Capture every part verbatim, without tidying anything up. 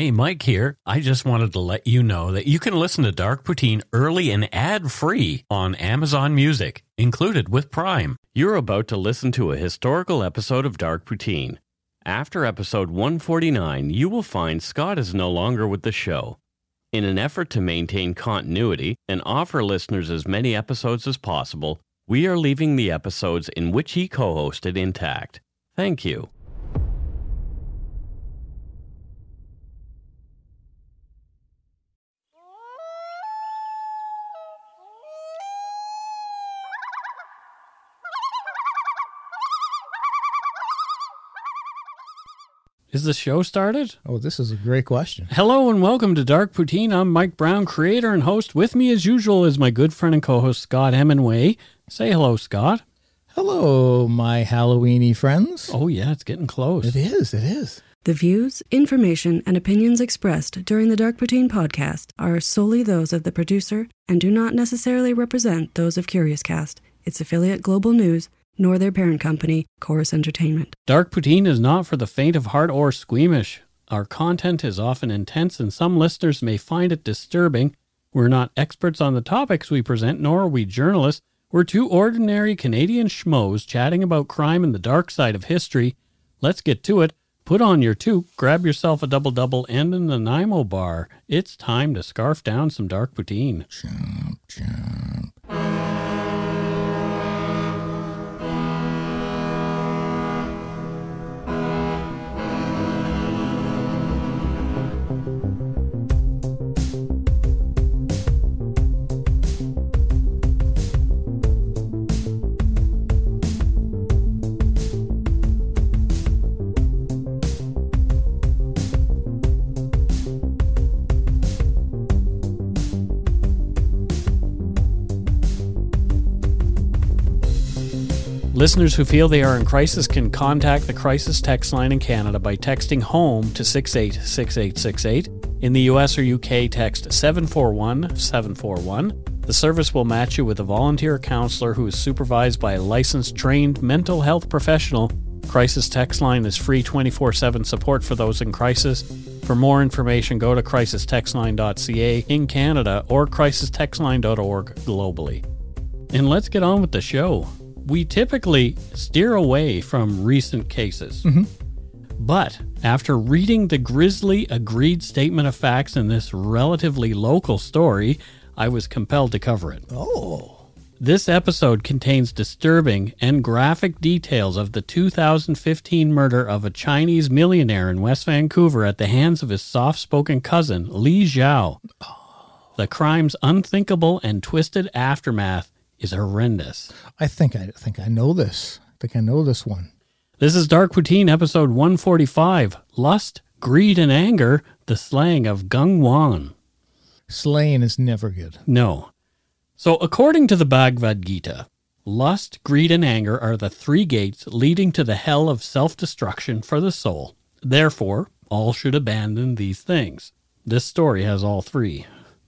Hey, Mike here. I just wanted to let you know that you can listen to Dark Poutine early and ad-free on Amazon Music, included with Prime. You're about to listen to a historical episode of Dark Poutine. After episode one forty-nine, you will find Scott is no longer with the show. In an effort to maintain continuity and offer listeners as many episodes as possible, we are leaving the episodes in which he co-hosted intact. Thank you. Is the show started? Oh, this is a great question. Hello and welcome to Dark Poutine. I'm Mike Brown, creator and host. With me as usual is my good friend and co-host Scott Hemingway. Say hello, Scott. Hello, my Halloweeny friends. Oh yeah, it's getting close. It is, it is. The views, information, and opinions expressed during the Dark Poutine podcast are solely those of the producer and do not necessarily represent those of CuriousCast, its affiliate Global News, nor their parent company, Chorus Entertainment. Dark Poutine is not for the faint of heart or squeamish. Our content is often intense and some listeners may find it disturbing. We're not experts on the topics we present, nor are we journalists. We're two ordinary Canadian schmoes chatting about crime and the dark side of history. Let's get to it. Put on your toque, grab yourself a double-double and an Nanaimo bar. It's time to scarf down some Dark Poutine. Chomp, chomp. Listeners who feel they are in crisis can contact the crisis text line in Canada by texting HOME to six eight six eight six eight. In the U S or U K, text seven four one seven four one. The service will match you with a volunteer counselor who is supervised by a licensed, trained mental health professional. Crisis text line is free twenty-four seven support for those in crisis. For more information, go to crisis text line dot c a in Canada or crisis text line dot org globally. And let's get on with the show. We typically steer away from recent cases. Mm-hmm. But after reading the grisly agreed statement of facts in this relatively local story, I was compelled to cover it. Oh. This episode contains disturbing and graphic details of the two thousand fifteen murder of a Chinese millionaire in West Vancouver at the hands of his soft-spoken cousin, Li Zhao. Oh. The crime's unthinkable and twisted aftermath is horrendous. I think I think I know this. I think I know this one. This is Dark Poutine, episode one forty-five, Lust, Greed, and Anger, the Slaying of Gangwon. Slaying is never good. No. So according to the Bhagavad Gita, lust, greed, and anger are the three gates leading to the hell of self-destruction for the soul. Therefore, all should abandon these things. This story has all three.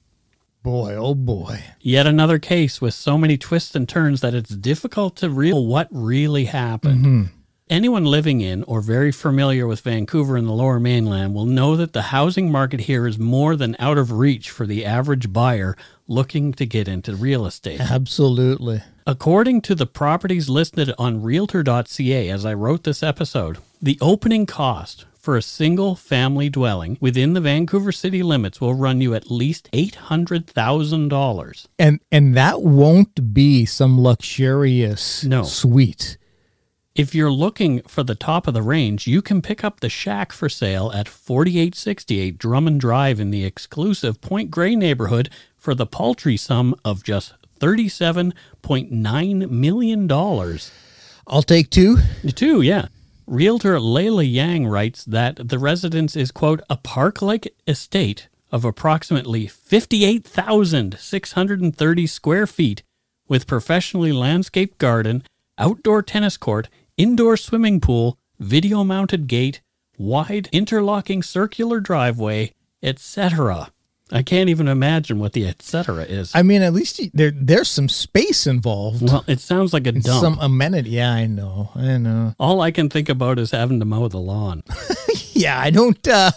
Boy, oh boy. Yet another case with so many twists and turns that it's difficult to real what really happened. Mm-hmm. Anyone living in or very familiar with Vancouver and the Lower Mainland will know that the housing market here is more than out of reach for the average buyer looking to get into real estate. Absolutely. According to the properties listed on realtor dot c a as I wrote this episode, the opening cost for a single family dwelling within the Vancouver city limits will run you at least eight hundred thousand dollars. And and that won't be some luxurious no. suite. If you're looking for the top of the range, you can pick up the shack for sale at forty-eight sixty-eight Drummond Drive in the exclusive Point Grey neighborhood for the paltry sum of just thirty-seven point nine million dollars. I'll take two. Two, yeah. Realtor Layla Yang writes that the residence is, quote, a park-like estate of approximately fifty-eight thousand six hundred thirty square feet with professionally landscaped garden, outdoor tennis court, indoor swimming pool, video-mounted gate, wide interlocking circular driveway, et cetera. I can't even imagine what the et cetera is. I mean, at least you, there there's some space involved. Well, it sounds like a dump. Some amenity. Yeah, I know. I know. All I can think about is having to mow the lawn. Yeah, I don't... Uh,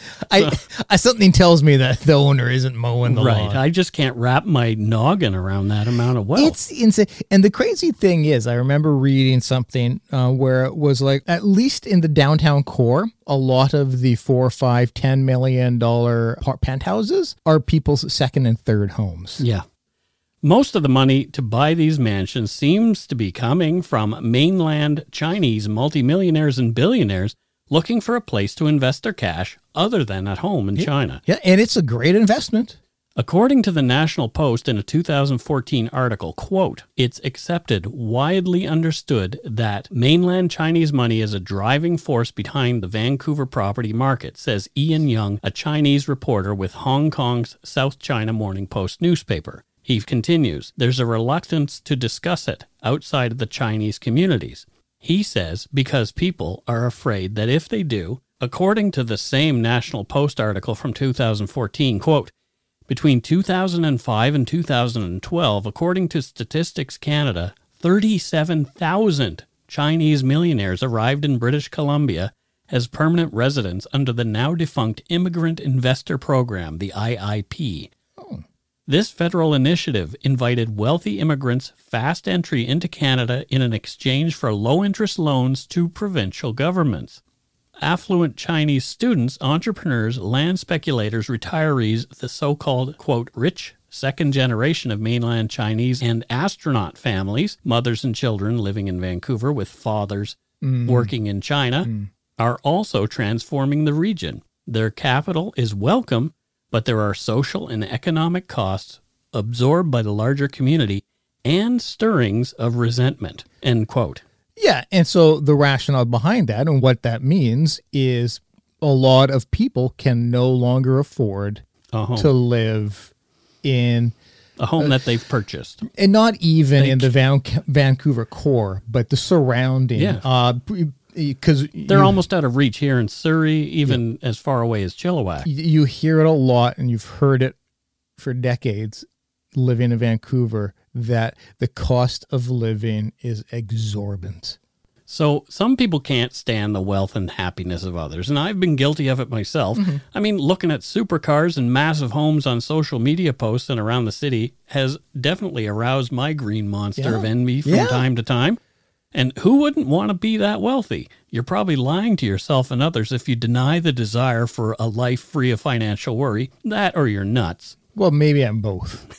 I, I something tells me that the owner isn't mowing the right. lawn. I just can't wrap my noggin around that amount of wealth. It's insane. And the crazy thing is, I remember reading something uh, where it was like, at least in the downtown core, a lot of the four, five, ten million dollar penthouses are people's second and third homes. Yeah. Most of the money to buy these mansions seems to be coming from mainland Chinese multimillionaires and billionaires looking for a place to invest their cash other than at home in yeah. China. Yeah, and it's a great investment. According to the National Post in a two thousand fourteen article, quote, it's accepted, widely understood that mainland Chinese money is a driving force behind the Vancouver property market, says Ian Young, a Chinese reporter with Hong Kong's South China Morning Post newspaper. He continues, there's a reluctance to discuss it outside of the Chinese communities. He says because people are afraid that if they do, according to the same National Post article from two thousand fourteen, quote, between two thousand five and two thousand twelve, according to Statistics Canada, thirty-seven thousand Chinese millionaires arrived in British Columbia as permanent residents under the now defunct Immigrant Investor Program, the I I P. Oh. This federal initiative invited wealthy immigrants fast entry into Canada in an exchange for low-interest loans to provincial governments. Affluent Chinese students, entrepreneurs, land speculators, retirees, the so-called, quote, rich second generation of mainland Chinese and astronaut families, mothers and children living in Vancouver with fathers mm. working in China, mm. are also transforming the region. Their capital is welcome, but there are social and economic costs absorbed by the larger community and stirrings of resentment, end quote. Yeah, and so the rationale behind that and what that means is a lot of people can no longer afford to live in a home uh, that they've purchased. And not even they, in the Van- Vancouver core, but the surrounding. Yeah. Uh, because they're you, almost out of reach here in Surrey, even yeah. as far away as Chilliwack. You hear it a lot, and you've heard it for decades living in Vancouver, that the cost of living is exorbitant. So some people can't stand the wealth and happiness of others, and I've been guilty of it myself. Mm-hmm. I mean, looking at supercars and massive homes on social media posts and around the city has definitely aroused my green monster yeah. of envy from yeah. time to time. And who wouldn't want to be that wealthy? You're probably lying to yourself and others if you deny the desire for a life free of financial worry. That or you're nuts. Well, maybe I'm both.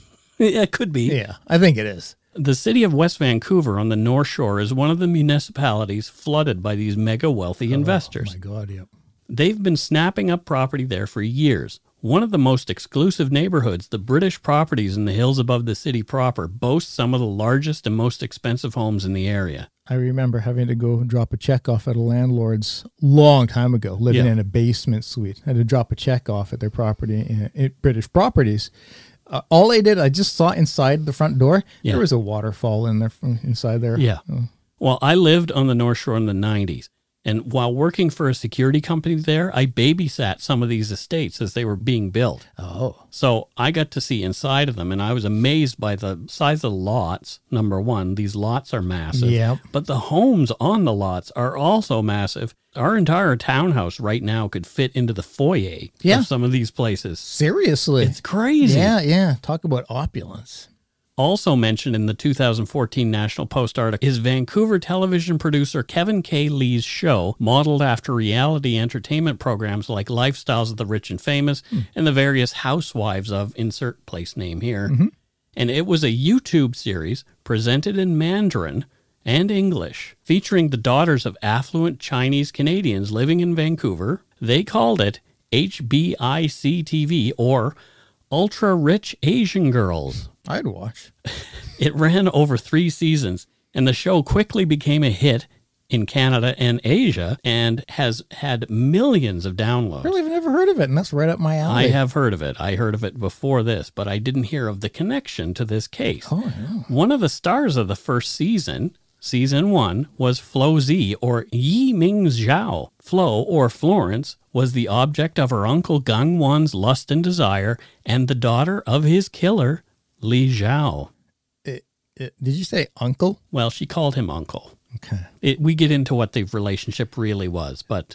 It could be. Yeah, I think it is. The city of West Vancouver on the North Shore is one of the municipalities flooded by these mega wealthy investors. Oh, my God, yep. They've been snapping up property there for years. One of the most exclusive neighborhoods, the British Properties in the hills above the city proper, boasts some of the largest and most expensive homes in the area. I remember having to go drop a check off at a landlord's long time ago, living yeah. in a basement suite. I had to drop a check off at their property in, in British Properties. Uh, all I did, I just saw inside the front door, yeah. there was a waterfall in there, inside there. Yeah. Oh. Well, I lived on the North Shore in the nineties. And while working for a security company there, I babysat some of these estates as they were being built. Oh. So I got to see inside of them, and I was amazed by the size of the lots. Number one, these lots are massive. Yeah. But the homes on the lots are also massive. Our entire townhouse right now could fit into the foyer yeah. of some of these places. Seriously. It's crazy. Yeah, yeah. Talk about opulence. Also mentioned in the two thousand fourteen National Post article is Vancouver television producer Kevin K. Lee's show, modeled after reality entertainment programs like Lifestyles of the Rich and Famous mm. and the various housewives of insert place name here. Mm-hmm. And it was a YouTube series presented in Mandarin and English, featuring the daughters of affluent Chinese Canadians living in Vancouver. They called it H B I C T V, or Ultra Rich Asian Girls. I'd watch. It ran over three seasons, and the show quickly became a hit in Canada and Asia and has had millions of downloads. Really, I've never heard of it, and that's right up my alley. I have heard of it. I heard of it before this, but I didn't hear of the connection to this case. Oh, yeah. One of the stars of the first season, season one, was Flo Z, or Yi Ming Zhao. Flo, or Florence, was the object of her uncle Gang Wan's lust and desire, and the daughter of his killer, Li Zhao. It, it, did you say uncle? Well, she called him uncle. Okay. It, we get into what the relationship really was, but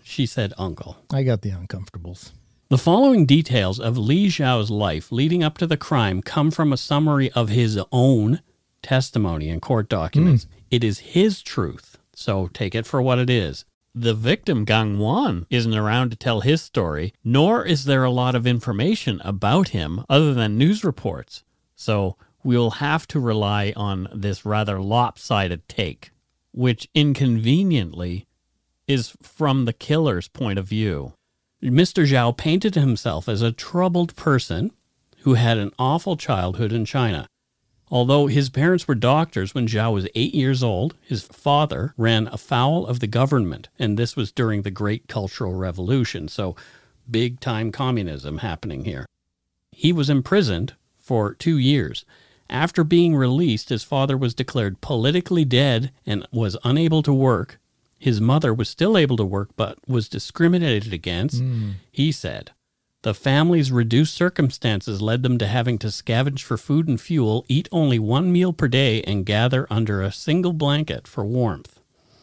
She said uncle. I got the uncomfortables. The following details of Li Zhao's life leading up to the crime come from a summary of his own testimony and court documents. Mm. It is his truth, so take it for what it is. The victim, Gang Wan, isn't around to tell his story, nor is there a lot of information about him other than news reports. So we'll have to rely on this rather lopsided take, which inconveniently is from the killer's point of view. Mister Zhao painted himself as a troubled person who had an awful childhood in China. Although his parents were doctors when Zhao was eight years old, his father ran afoul of the government, and this was during the Great Cultural Revolution, so big-time communism happening here. He was imprisoned for two years. After being released, his father was declared politically dead and was unable to work. His mother was still able to work, but was discriminated against. Mm. He said, the family's reduced circumstances led them to having to scavenge for food and fuel, eat only one meal per day, and gather under a single blanket for warmth.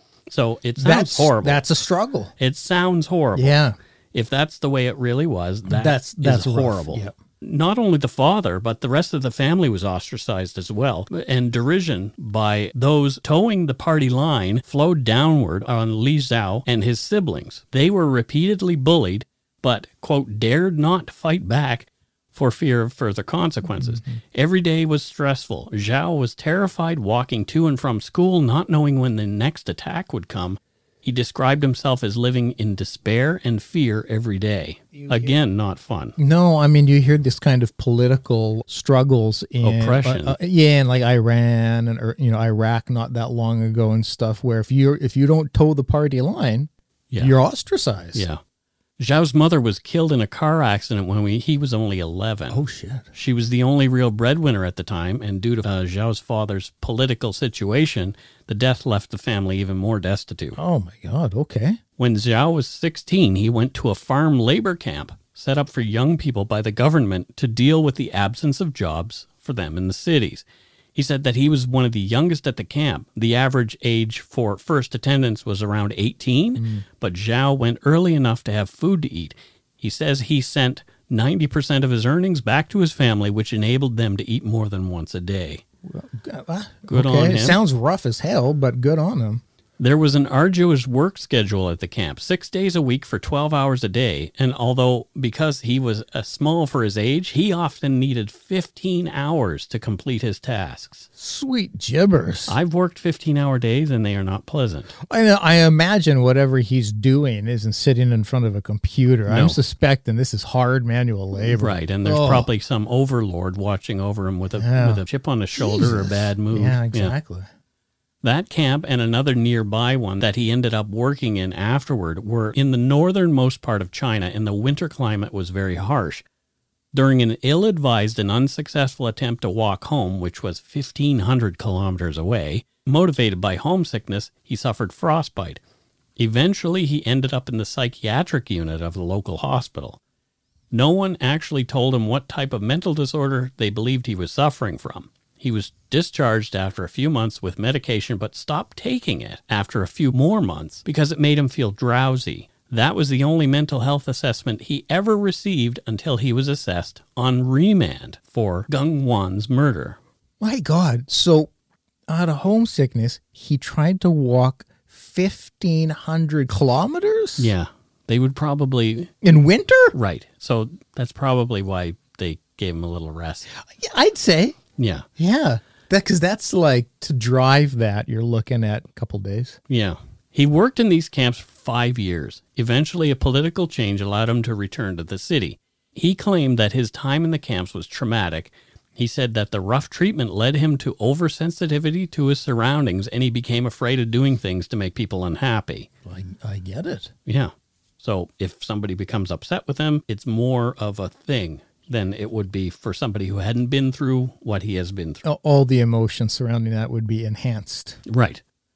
So it sounds that's, horrible. That's a struggle. It sounds horrible. Yeah. If that's the way it really was, that that's, that's is horrible. Yep. Not only the father, but the rest of the family was ostracized as well. And derision by those towing the party line flowed downward on Li Zhao and his siblings. They were repeatedly bullied, but, quote, dared not fight back for fear of further consequences. Mm-hmm. Every day was stressful. Zhao was terrified walking to and from school, not knowing when the next attack would come. He described himself as living in despair and fear every day. Again, not fun. No, I mean, you hear this kind of political struggles in oppression. Uh, uh, yeah, and like Iran and or, you know Iraq not that long ago and stuff, where if you if you don't toe the party line, yeah. you're ostracized. Yeah. Zhao's mother was killed in a car accident when we, he was only eleven. Oh, shit. She was the only real breadwinner at the time, and due to uh, Zhao's father's political situation, the death left the family even more destitute. Oh, my God. Okay. When Zhao was sixteen, he went to a farm labor camp set up for young people by the government to deal with the absence of jobs for them in the cities. He said that he was one of the youngest at the camp. The average age for first attendance was around eighteen, mm. but Zhao went early enough to have food to eat. He says he sent ninety percent of his earnings back to his family, which enabled them to eat more than once a day. Uh, good okay. on him. It sounds rough as hell, but good on him. There was an arduous work schedule at the camp, six days a week for twelve hours a day, and although because he was uh, small for his age, he often needed fifteen hours to complete his tasks. Sweet gibbers. I've worked fifteen-hour days, and they are not pleasant. I, I imagine whatever he's doing isn't sitting in front of a computer. No. I'm suspecting this is hard manual labor. Right, and there's oh. probably some overlord watching over him with a, yeah. with a chip on his shoulder Jesus. or a bad move. Yeah, exactly. Yeah. That camp and another nearby one that he ended up working in afterward were in the northernmost part of China, and the winter climate was very harsh. During an ill-advised and unsuccessful attempt to walk home, which was fifteen hundred kilometers away, motivated by homesickness, he suffered frostbite. Eventually, he ended up in the psychiatric unit of the local hospital. No one actually told him what type of mental disorder they believed he was suffering from. He was discharged after a few months with medication, but stopped taking it after a few more months because it made him feel drowsy. That was the only mental health assessment he ever received until he was assessed on remand for Gang Wan's murder. My God. So out of homesickness, he tried to walk fifteen hundred kilometers? Yeah. They would probably... In winter? Right. So that's probably why they gave him a little rest. I'd say. Yeah. Yeah. That because that's like to drive that, you're looking at a couple days. Yeah. He worked in these camps for five years. Eventually, a political change allowed him to return to the city. He claimed that his time in the camps was traumatic. He said that the rough treatment led him to oversensitivity to his surroundings, and he became afraid of doing things to make people unhappy. I, I get it. Yeah. So if somebody becomes upset with him, it's more of a thing than it would be for somebody who hadn't been through what he has been through. All the emotions surrounding that would be enhanced. Right.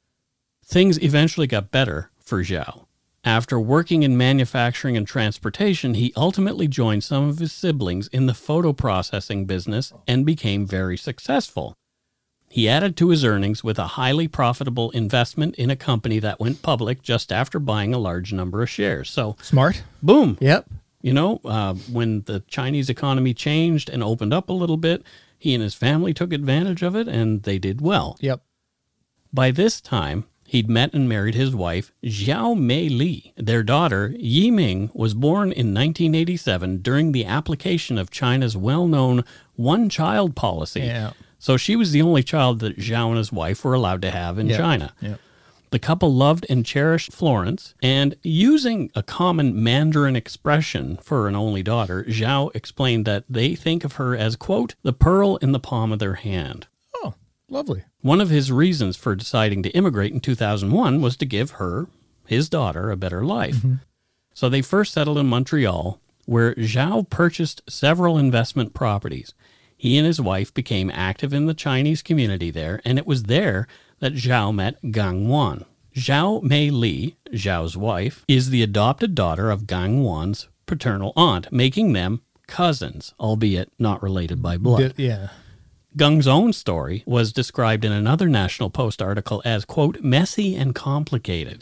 Things eventually got better for Zhao. After working in manufacturing and transportation, he ultimately joined some of his siblings in the photo processing business and became very successful. He added to his earnings with a highly profitable investment in a company that went public just after buying a large number of shares. So, smart. Boom. Yep. You know, uh, when the Chinese economy changed and opened up a little bit, he and his family took advantage of it, and they did well. Yep. By this time, he'd met and married his wife, Zhao Mei Li. Their daughter, Yiming, was born in nineteen eighty-seven during the application of China's well-known one-child policy. Yeah. So she was the only child that Zhao and his wife were allowed to have in Yep. China. Yep. The couple loved and cherished Florence, and using a common Mandarin expression for an only daughter, Zhao explained that they think of her as, quote, the pearl in the palm of their hand. Oh, lovely. One of his reasons for deciding to immigrate in two thousand one was to give her, his daughter, a better life. Mm-hmm. So they first settled in Montreal, where Zhao purchased several investment properties. He and his wife became active in the Chinese community there, and it was there that Zhao met Gang Wan. Zhao Mei Li, Zhao's wife, is the adopted daughter of Gang Wan's paternal aunt, making them cousins, albeit not related by blood. D- yeah. Gung's own story was described in another National Post article as, quote, messy and complicated.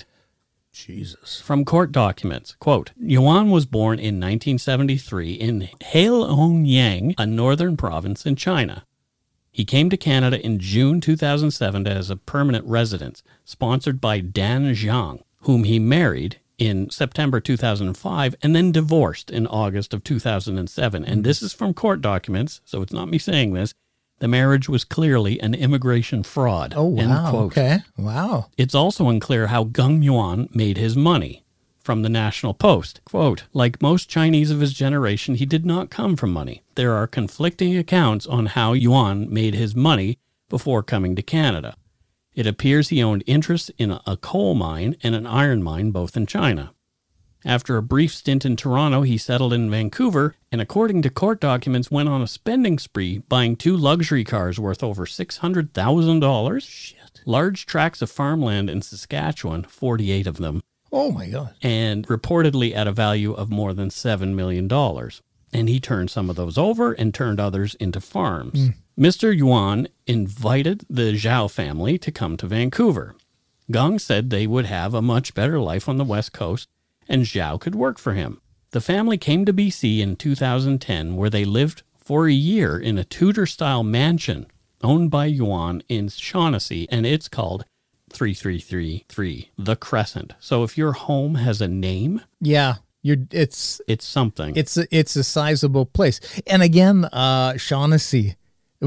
Jesus. From court documents, quote, Yuan was born in nineteen seventy-three in Heilongjiang, a northern province in China. He came to Canada in June two thousand seven as a permanent residence, sponsored by Dan Zhang, whom he married in September two thousand five and then divorced in August of two thousand seven. And this is from court documents, so it's not me saying this. The marriage was clearly an immigration fraud. Oh, wow. End quote. Okay. Wow. It's also unclear how Gang Yuan made his money. From the National Post, quote, like most Chinese of his generation, he did not come from money. There are conflicting accounts on how Yuan made his money before coming to Canada. It appears he owned interests in a coal mine and an iron mine, both in China. After a brief stint in Toronto, he settled in Vancouver, and according to court documents, went on a spending spree, buying two luxury cars worth over six hundred thousand dollars, Shit. large tracts of farmland in Saskatchewan, forty-eight of them, Oh, my God. and reportedly at a value of more than seven million dollars. And he turned some of those over and turned others into farms. Mm. Mister Yuan invited the Zhao family to come to Vancouver. Gang said they would have a much better life on the West Coast, and Zhao could work for him. The family came to B C in two thousand ten, where they lived for a year in a Tudor-style mansion owned by Yuan in Shaughnessy, and it's called three three three three, The Crescent. So if your home has a name, Yeah. You're, it's it's something. it's a, it's a sizable place. And again, uh, Shaughnessy.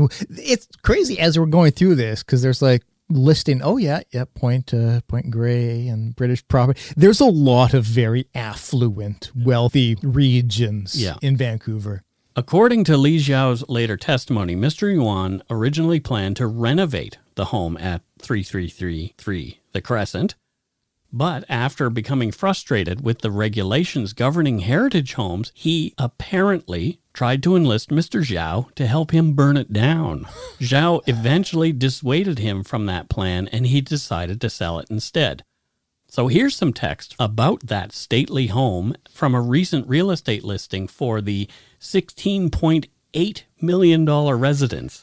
It's crazy as we're going through this because there's like listing, oh, yeah, yeah, Point, uh, Point Grey and British property. There's a lot of very affluent, wealthy regions Yeah. in Vancouver. According to Li Zhao's later testimony, Mister Yuan originally planned to renovate the home at three three three three, The Crescent, but after becoming frustrated with the regulations governing heritage homes, he apparently tried to enlist Mister Zhao to help him burn it down. Zhao eventually dissuaded him from that plan, and he decided to sell it instead. So here's some text about that stately home from a recent real estate listing for the sixteen point eight million dollars residence.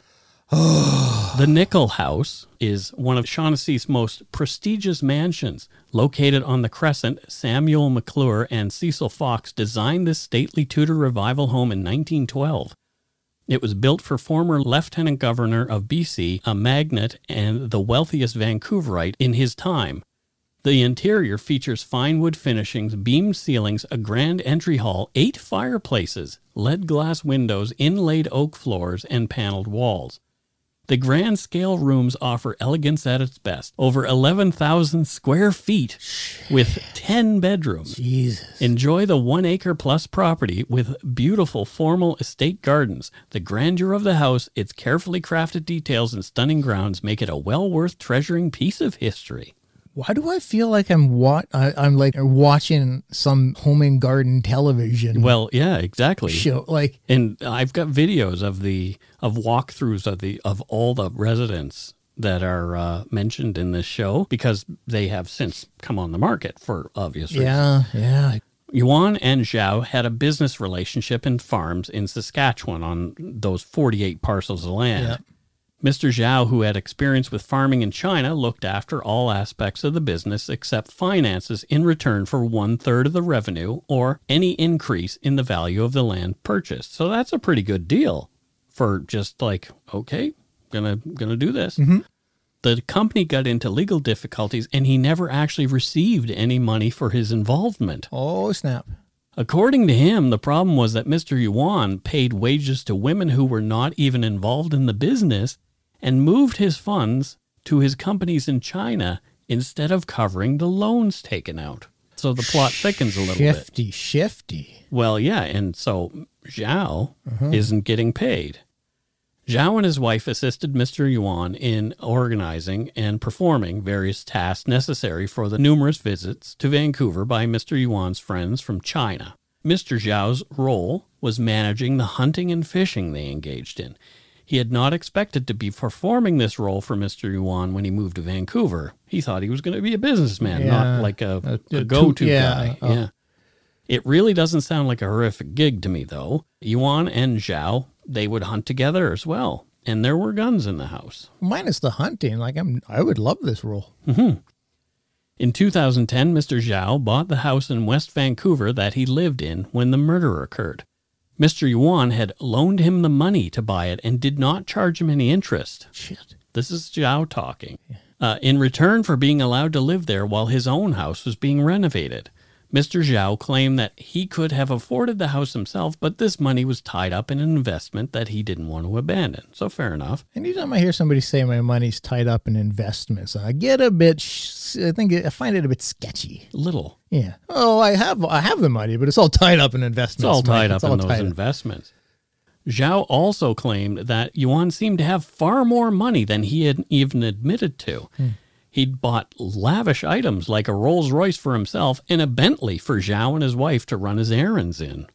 The Nickel House is one of Shaughnessy's most prestigious mansions. Located on the Crescent, Samuel McClure and Cecil Fox designed this stately Tudor revival home in nineteen twelve. It was built for former Lieutenant Governor of B C, a magnate and the wealthiest Vancouverite in his time. The interior features fine wood finishings, beamed ceilings, a grand entry hall, eight fireplaces, lead glass windows, inlaid oak floors, and paneled walls. The grand scale rooms offer elegance at its best. Over eleven thousand square feet with ten bedrooms. Jesus. Enjoy the one acre plus property with beautiful formal estate gardens. The grandeur of the house, its carefully crafted details and stunning grounds make it a well worth treasuring piece of history. Why do I feel like I'm wa- I, I'm like watching some home and garden television Well, yeah, exactly. show? Like, And I've got videos of the of walkthroughs of the of all the residents that are uh, mentioned in this show because they have since come on the market for obvious reasons. yeah, yeah. Yuan and Zhao had a business relationship in farms in Saskatchewan on those forty-eight parcels of land. Yeah. Mister Zhao, who had experience with farming in China, looked after all aspects of the business except finances in return for one-third of the revenue or any increase in the value of the land purchased. So that's a pretty good deal for just like, okay, gonna gonna do this. Mm-hmm. The company got into legal difficulties, and he never actually received any money for his involvement. Oh, snap. According to him, the problem was that Mister Yuan paid wages to women who were not even involved in the business and moved his funds to his companies in China instead of covering the loans taken out. So the plot thickens a little shifty, bit. Shifty, shifty. Well, yeah, and so Zhao Uh-huh. isn't getting paid. Zhao and his wife assisted Mister Yuan in organizing and performing various tasks necessary for the numerous visits to Vancouver by Mister Yuan's friends from China. Mister Zhao's role was managing the hunting and fishing they engaged in. He had not expected to be performing this role for Mister Yuan when he moved to Vancouver. He thought he was going to be a businessman, Yeah. not like a, A- a, a go-to two- yeah, guy. oh. Yeah. It really doesn't sound like a horrific gig to me, though. Yuan and Zhao, they would hunt together as well. And there were guns in the house. Minus the hunting. Like, I'm, I would love this role. Mm-hmm. In two thousand ten, Mister Zhao bought the house in West Vancouver that he lived in when the murder occurred. Mister Yuan had loaned him the money to buy it and did not charge him any interest. Shit. This is Zhao talking. Uh, in return for being allowed to live there while his own house was being renovated. Mister Zhao claimed that he could have afforded the house himself, but this money was tied up in an investment that he didn't want to abandon. So fair enough. Anytime I hear somebody say my money's tied up in investments, I get a bit, sh- I think I find it a bit sketchy. Little. Yeah. Oh, I have I have the money, but it's all tied up in investments. It's all tied Mike. up It's all in those tied up. investments. Zhao also claimed that Yuan seemed to have far more money than he had even admitted to. Hmm. He'd bought lavish items like a Rolls Royce for himself and a Bentley for Zhao and his wife to run his errands in.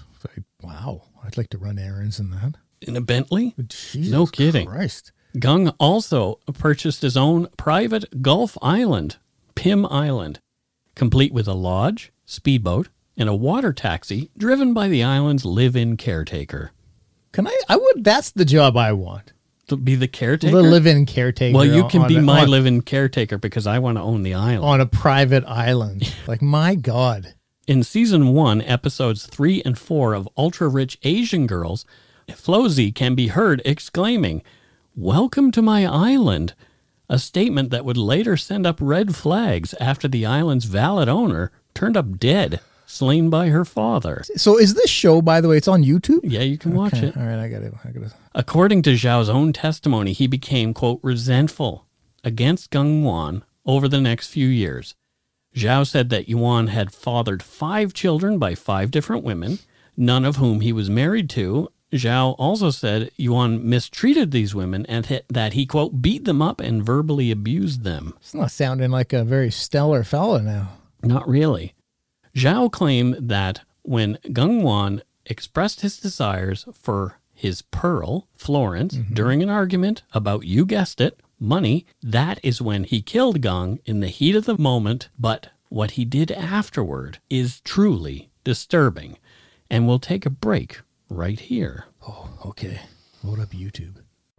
Wow. I'd like to run errands in that. In a Bentley? Jesus No kidding. Christ. Gung also purchased his own private Gulf Island, Pim Island, complete with a lodge, speedboat, and a water taxi driven by the island's live-in caretaker. Can I? I would. That's the job I want. To be the caretaker? The live-in caretaker. Well, you can on be a- my on, live-in caretaker because I want to own the island. on a private island. Like, my God. In season one, episodes three and four of Ultra Rich Asian Girls, Flozy can be heard exclaiming, "Welcome to my island," a statement that would later send up red flags after the island's valid owner turned up dead, slain by her father. So, is this show, by the way, it's on YouTube? Yeah, you can watch Okay, it. All right, I got it. I got it. According to Zhao's own testimony, he became, quote, resentful against Gung Yuan over the next few years. Zhao said that Yuan had fathered five children by five different women, none of whom he was married to. Zhao also said Yuan mistreated these women and th- that he, quote, beat them up and verbally abused them. It's not sounding like a very stellar fella now. Not really. Zhao claimed that when Gung Yuan expressed his desires for his pearl, Florence, Mm-hmm. during an argument about, you guessed it, money, that is when he killed Gung in the heat of the moment, but what he did afterward is truly disturbing. And we'll take a break right here. Oh, okay. Load up YouTube.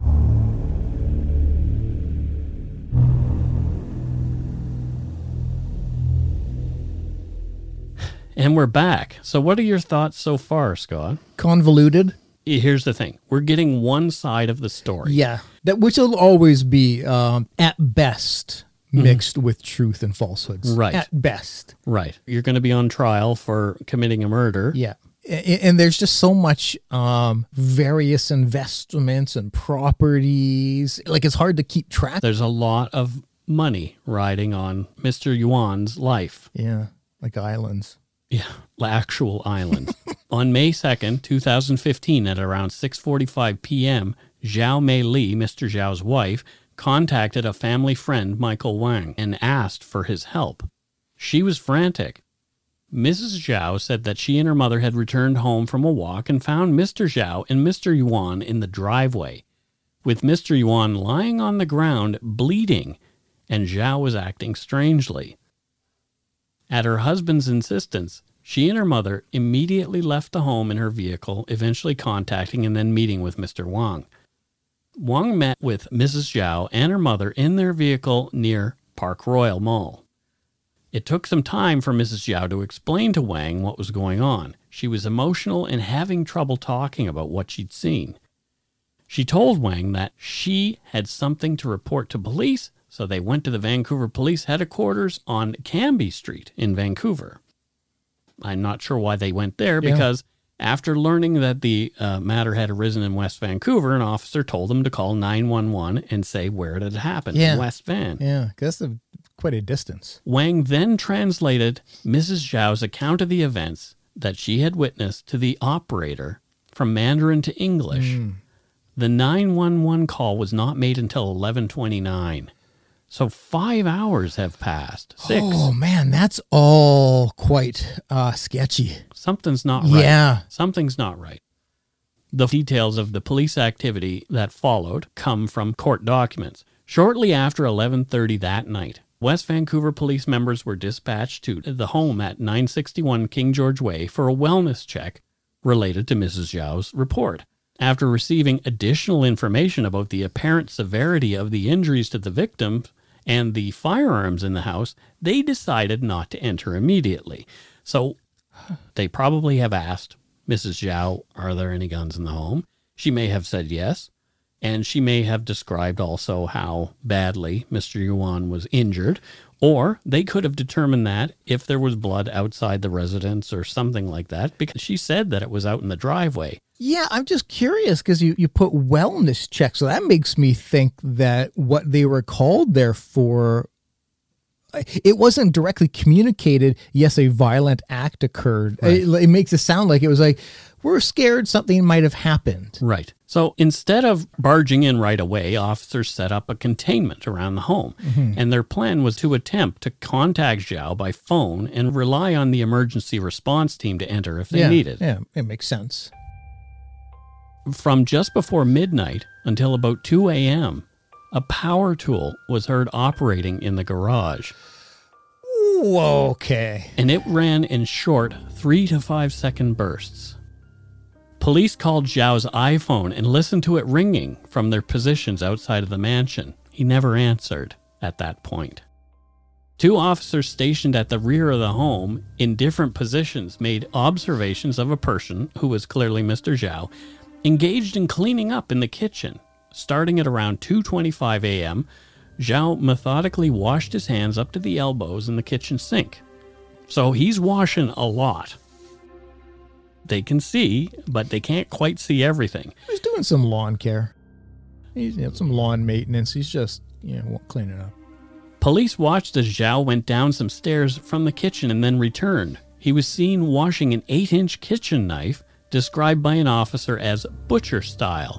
And we're back. So what are your thoughts so far, Scott? Convoluted. Here's the thing. We're getting one side of the story. Yeah. That which will always be, um, at best, mixed with truth and falsehoods. Right. At best. Right. You're going to be on trial for committing a murder. Yeah. A- And there's just so much um, various investments and properties. Like, it's hard to keep track. There's a lot of money riding on Mister Yuan's life. Yeah. Like islands. Yeah, actual islands. On May second, two thousand fifteen, at around six forty-five p.m., Zhao Mei Li, Mister Zhao's wife, contacted a family friend, Michael Wang, and asked for his help. She was frantic. Missus Zhao said that she and her mother had returned home from a walk and found Mister Zhao and Mister Yuan in the driveway, with Mister Yuan lying on the ground, bleeding, and Zhao was acting strangely. At her husband's insistence, she and her mother immediately left the home in her vehicle, eventually contacting and then meeting with Mister Wang. Wang met with Missus Zhao and her mother in their vehicle near Park Royal Mall. It took some time for Missus Zhao to explain to Wang what was going on. She was emotional and having trouble talking about what she'd seen. She told Wang that she had something to report to police, so they went to the Vancouver Police Headquarters on Cambie Street in Vancouver. I'm not sure why they went there, Yeah. because after learning that the uh, matter had arisen in West Vancouver, an officer told them to call nine one one and say where it had happened, Yeah. in West Van. Yeah, because that's a, quite a distance. Wang then translated Missus Zhao's account of the events that she had witnessed to the operator from Mandarin to English. Mm. The nine one one call was not made until eleven twenty-nine. So five hours have passed. Six. Oh, man, that's all quite uh, sketchy. Something's not right. Yeah. Something's not right. The details of the police activity that followed come from court documents. Shortly after eleven thirty that night, West Vancouver police members were dispatched to the home at nine sixty-one King George Way for a wellness check related to Missus Zhao's report. After receiving additional information about the apparent severity of the injuries to the victim and the firearms in the house, they decided not to enter immediately. So they probably have asked Missus Zhao, are there any guns in the home? She may have said yes, and she may have described also how badly Mister Yuan was injured, or they could have determined that if there was blood outside the residence or something like that, because she said that it was out in the driveway. Yeah, I'm just curious because you, you put wellness check. So that makes me think that what they were called there for, it wasn't directly communicated, yes, a violent act occurred. Right. It, it makes it sound like it was like, we're scared something might have happened. Right. So instead of barging in right away, officers set up a containment around the home. Mm-hmm. And their plan was to attempt to contact Zhao by phone and rely on the emergency response team to enter if they yeah, needed. Yeah, it makes sense. From just before midnight until about two a.m., a power tool was heard operating in the garage. Ooh, okay. And it ran in short three to five second bursts. Police called Zhao's iPhone and listened to it ringing from their positions outside of the mansion. He never answered at that point. Two officers stationed at the rear of the home in different positions made observations of a person, who was clearly Mister Zhao, engaged in cleaning up in the kitchen. Starting at around two twenty-five a.m., Zhao methodically washed his hands up to the elbows in the kitchen sink. So he's washing a lot. They can see, but they can't quite see everything. He's doing some lawn care. He's, you know, some lawn maintenance. He's just, you know, cleaning up. Police watched as Zhao went down some stairs from the kitchen and then returned. He was seen washing an eight-inch kitchen knife, described by an officer as butcher style,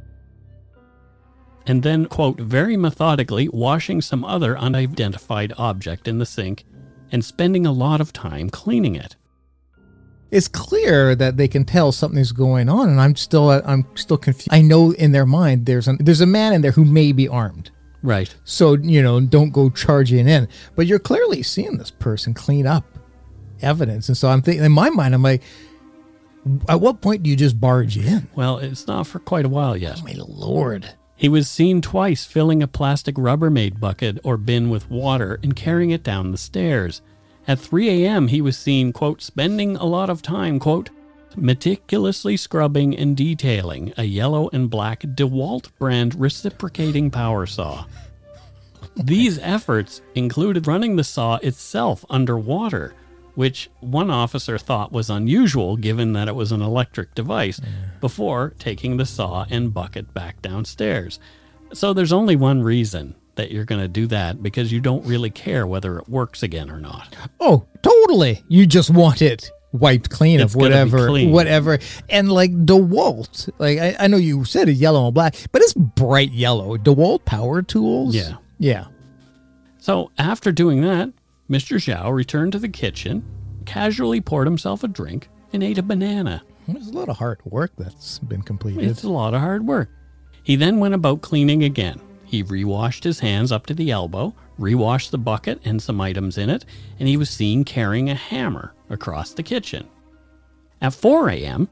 and then, quote, very methodically washing some other unidentified object in the sink and spending a lot of time cleaning it. It's clear that they can tell something's going on, and I'm still I'm still confused. I know in their mind there's an, there's a man in there who may be armed. Right. So, you know, don't go charging in. But you're clearly seeing this person clean up evidence. And so I'm thinking, in my mind, I'm like, at what point do you just barge in? Well, it's not for quite a while yet. Oh, my Lord. He was seen twice filling a plastic Rubbermaid bucket or bin with water and carrying it down the stairs. At three a.m., he was seen, quote, spending a lot of time, quote, meticulously scrubbing and detailing a yellow and black DeWalt brand reciprocating power saw. These efforts included running the saw itself underwater, which one officer thought was unusual given that it was an electric device, yeah. before taking the saw and bucket back downstairs. So there's only one reason that you're going to do that, because you don't really care whether it works again or not. Oh, totally. You just want it wiped clean it's of whatever, clean. whatever. And like DeWalt, like I, I know you said it's yellow and black, but it's bright yellow. DeWalt power tools. Yeah. Yeah. So after doing that, Mister Zhao returned to the kitchen, casually poured himself a drink, and ate a banana. There's a lot of hard work that's been completed. It's a lot of hard work. He then went about cleaning again. He re-washed his hands up to the elbow, re-washed the bucket and some items in it, and he was seen carrying a hammer across the kitchen. At four a.m.,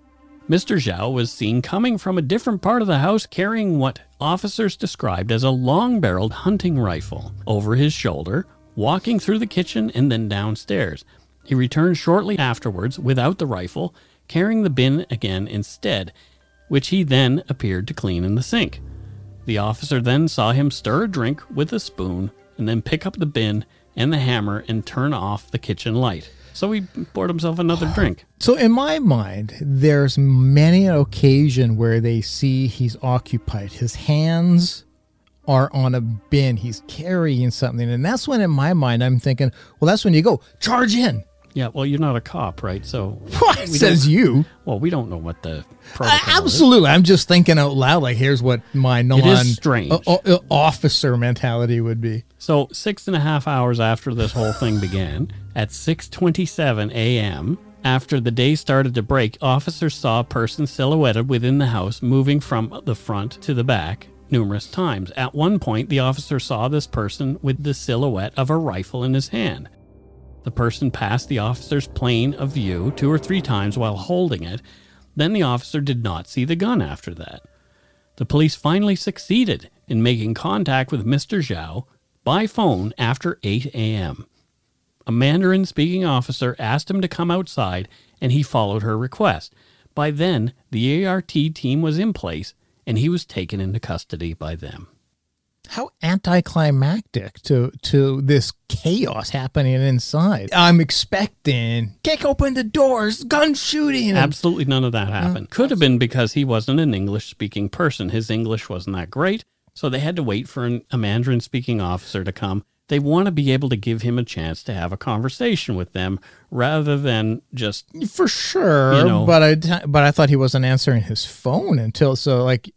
Mister Zhao was seen coming from a different part of the house carrying what officers described as a long-barreled hunting rifle over his shoulder, walking through the kitchen and then downstairs. He returned shortly afterwards without the rifle, carrying the bin again instead, which he then appeared to clean in the sink. The officer then saw him stir a drink with a spoon and then pick up the bin and the hammer and turn off the kitchen light. So he poured himself another drink. So in my mind, there's many an occasion where they see he's occupied. His hands are on a bin. He's carrying something. And that's when in my mind, I'm thinking, well, that's when you go, charge in. Yeah, well, you're not a cop, right? So What says you? Well, we don't know what the protocol Uh, absolutely. I'm just thinking out loud, like, here's what my non It is strange. uh, uh, officer mentality would be. So six and a half hours after this whole thing began, at six twenty-seven a.m., after the day started to break, officers saw a person silhouetted within the house moving from the front to the back numerous times. At one point, the officer saw this person with the silhouette of a rifle in his hand. The person passed the officer's plane of view two or three times while holding it. Then the officer did not see the gun after that. The police finally succeeded in making contact with Mister Zhao by phone after eight a.m. A Mandarin-speaking officer asked him to come outside, and he followed her request. By then, the A R T team was in place, and he was taken into custody by them. How anticlimactic to to this chaos happening inside. I'm expecting, kick open the doors, gun shooting. and- Absolutely none of that happened. Could have been because he wasn't an English-speaking person. His English wasn't that great, so they had to wait for an, a Mandarin-speaking officer to come. They want to be able to give him a chance to have a conversation with them rather than just... For sure, You know. but I but I thought he wasn't answering his phone until, so like,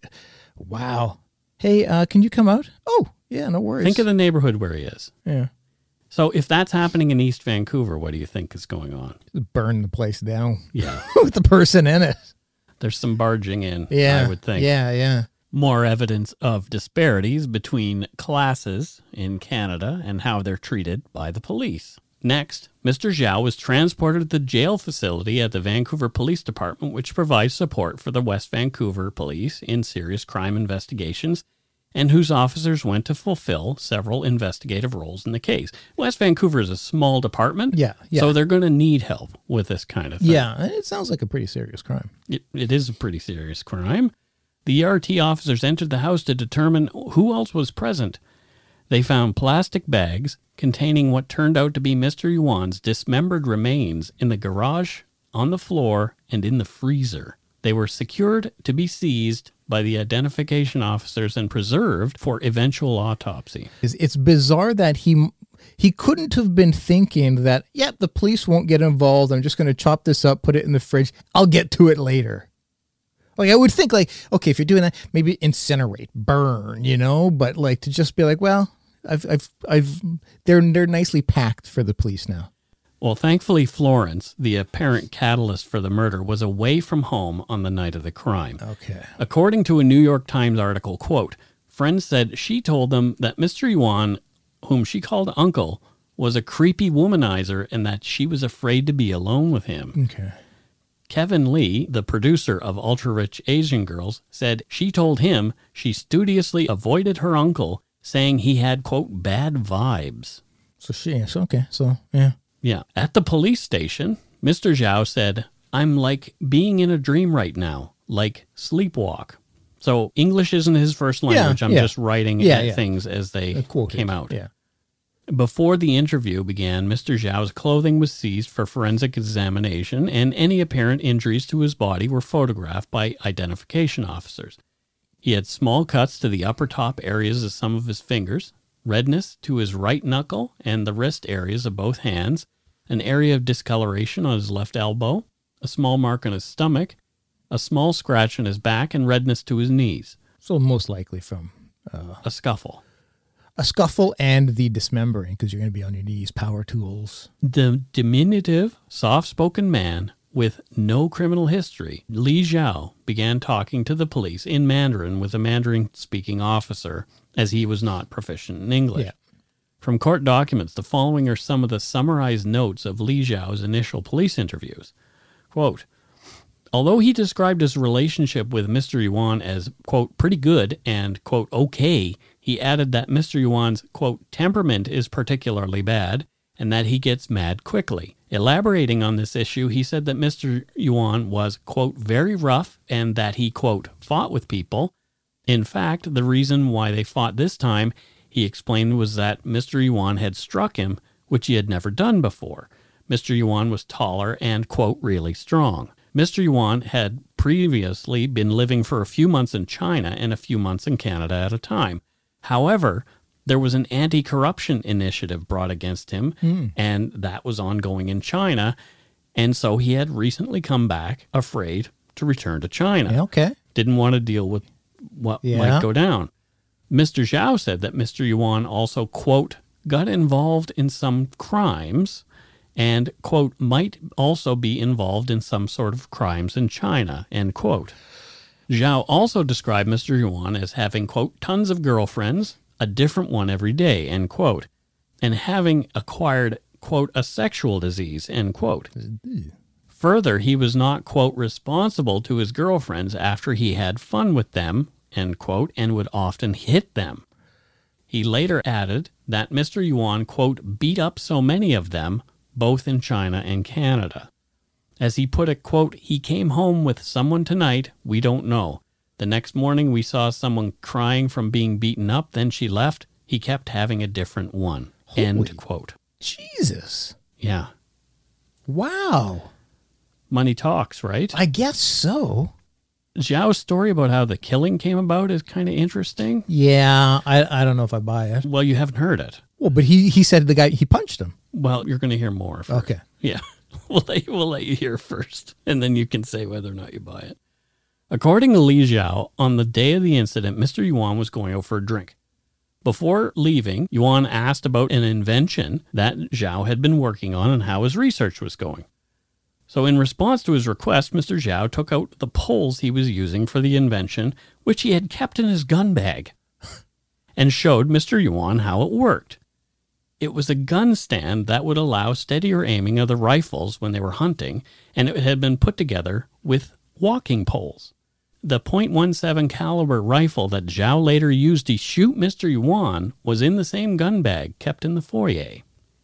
wow. Hey, uh, can you come out? Oh, yeah, no worries. Think of the neighborhood where he is. yeah. So if that's happening in East Vancouver, what do you think is going on? Burn the place down Yeah, with the person in it. there's some barging in, Yeah, I would think. Yeah, yeah. More evidence of disparities between classes in Canada and how they're treated by the police. Next, Mister Zhao was transported to the jail facility at the Vancouver Police Department, which provides support for the West Vancouver Police in serious crime investigations, and whose officers went to fulfill several investigative roles in the case. West Vancouver is a small department, Yeah, yeah. so they're going to need help with this kind of thing. Yeah, and it sounds like a pretty serious crime. It, it is a pretty serious crime. The E R T officers entered the house to determine who else was present. They found plastic bags containing what turned out to be Mister Yuan's dismembered remains in the garage, on the floor, and in the freezer. They were secured to be seized by the identification officers and preserved for eventual autopsy. It's, it's bizarre that he he couldn't have been thinking that, yeah, the police won't get involved. I'm just going to chop this up, put it in the fridge. I'll get to it later. Like, I would think, like, okay, if you're doing that, maybe incinerate, burn, you know, but like to just be like, well, I've, I've, I've, they're, they're nicely packed for the police now. Well, thankfully, Florence, the apparent catalyst for the murder, was away from home on the night of the crime. Okay. According to a New York Times article, quote, friends said she told them that Mister Yuan, whom she called uncle, was a creepy womanizer and that she was afraid to be alone with him. Okay. Kevin Lee, the producer of Ultra Rich Asian Girls, said she told him she studiously avoided her uncle, saying he had, quote, bad vibes. So she, so, okay. So, yeah. Yeah. At the police station, Mister Zhao said, I'm like being in a dream right now, like sleepwalk. So English isn't his first language. I'm yeah. just writing Yeah, at yeah. things as they Uh, quoted. came out. Yeah. Before the interview began, Mister Zhao's clothing was seized for forensic examination, and any apparent injuries to his body were photographed by identification officers. He had small cuts to the upper top areas of some of his fingers, redness to his right knuckle and the wrist areas of both hands, an area of discoloration on his left elbow, a small mark on his stomach, a small scratch on his back, and redness to his knees. So most likely from uh, A scuffle. a scuffle and the dismembering, because you're going to be on your knees, power tools. The diminutive, soft-spoken man with no criminal history, Li Zhao, began talking to the police in Mandarin with a Mandarin-speaking officer, as he was not proficient in English. Yeah. From court documents, the following are some of the summarized notes of Li Zhao's initial police interviews. Quote, Although he described his relationship with Mister Yuan as, quote, pretty good and, quote, okay, he added that Mister Yuan's, quote, temperament is particularly bad and that he gets mad quickly. Elaborating on this issue, he said that Mister Yuan was, quote, very rough and that he, quote, fought with people. In fact, the reason why they fought this time, he explained, was that Mister Yuan had struck him, which he had never done before. Mister Yuan was taller and, quote, really strong. Mister Yuan had previously been living for a few months in China and a few months in Canada at a time. However, there was an anti-corruption initiative brought against him, mm. and that was ongoing in China, and so he had recently come back afraid to return to China. Yeah, okay. Didn't want to deal with what yeah. might go down. Mister Zhao said that Mister Yuan also, quote, got involved in some crimes and, quote, might also be involved in some sort of crimes in China, end quote. Zhao also described Mister Yuan as having, quote, tons of girlfriends, a different one every day, end quote, and having acquired, quote, a sexual disease, end quote. Further, he was not, quote, responsible to his girlfriends after he had fun with them, end quote, and would often hit them. He later added that Mister Yuan, quote, beat up so many of them, both in China and Canada. As he put it, quote, he came home with someone tonight, we don't know. The next morning we saw someone crying from being beaten up, then she left. He kept having a different one, Holy end quote. Jesus. Yeah. Wow. Money talks, right? I guess so. Zhao's story about how the killing came about is kind of interesting. Yeah, I, I don't know if I buy it. Well, you haven't heard it. Well, but he, he said the guy, he punched him. Well, you're going to hear more first. Okay. Yeah. We'll let, you, we'll let you hear first, and then you can say whether or not you buy it. According to Li Zhao, on the day of the incident, Mister Yuan was going out for a drink. Before leaving, Yuan asked about an invention that Zhao had been working on and how his research was going. So in response to his request, Mister Zhao took out the poles he was using for the invention, which he had kept in his gun bag, and showed Mister Yuan how it worked. It was a gun stand that would allow steadier aiming of the rifles when they were hunting, and it had been put together with walking poles. The point one seven caliber rifle that Zhao later used to shoot Mister Yuan was in the same gun bag kept in the foyer.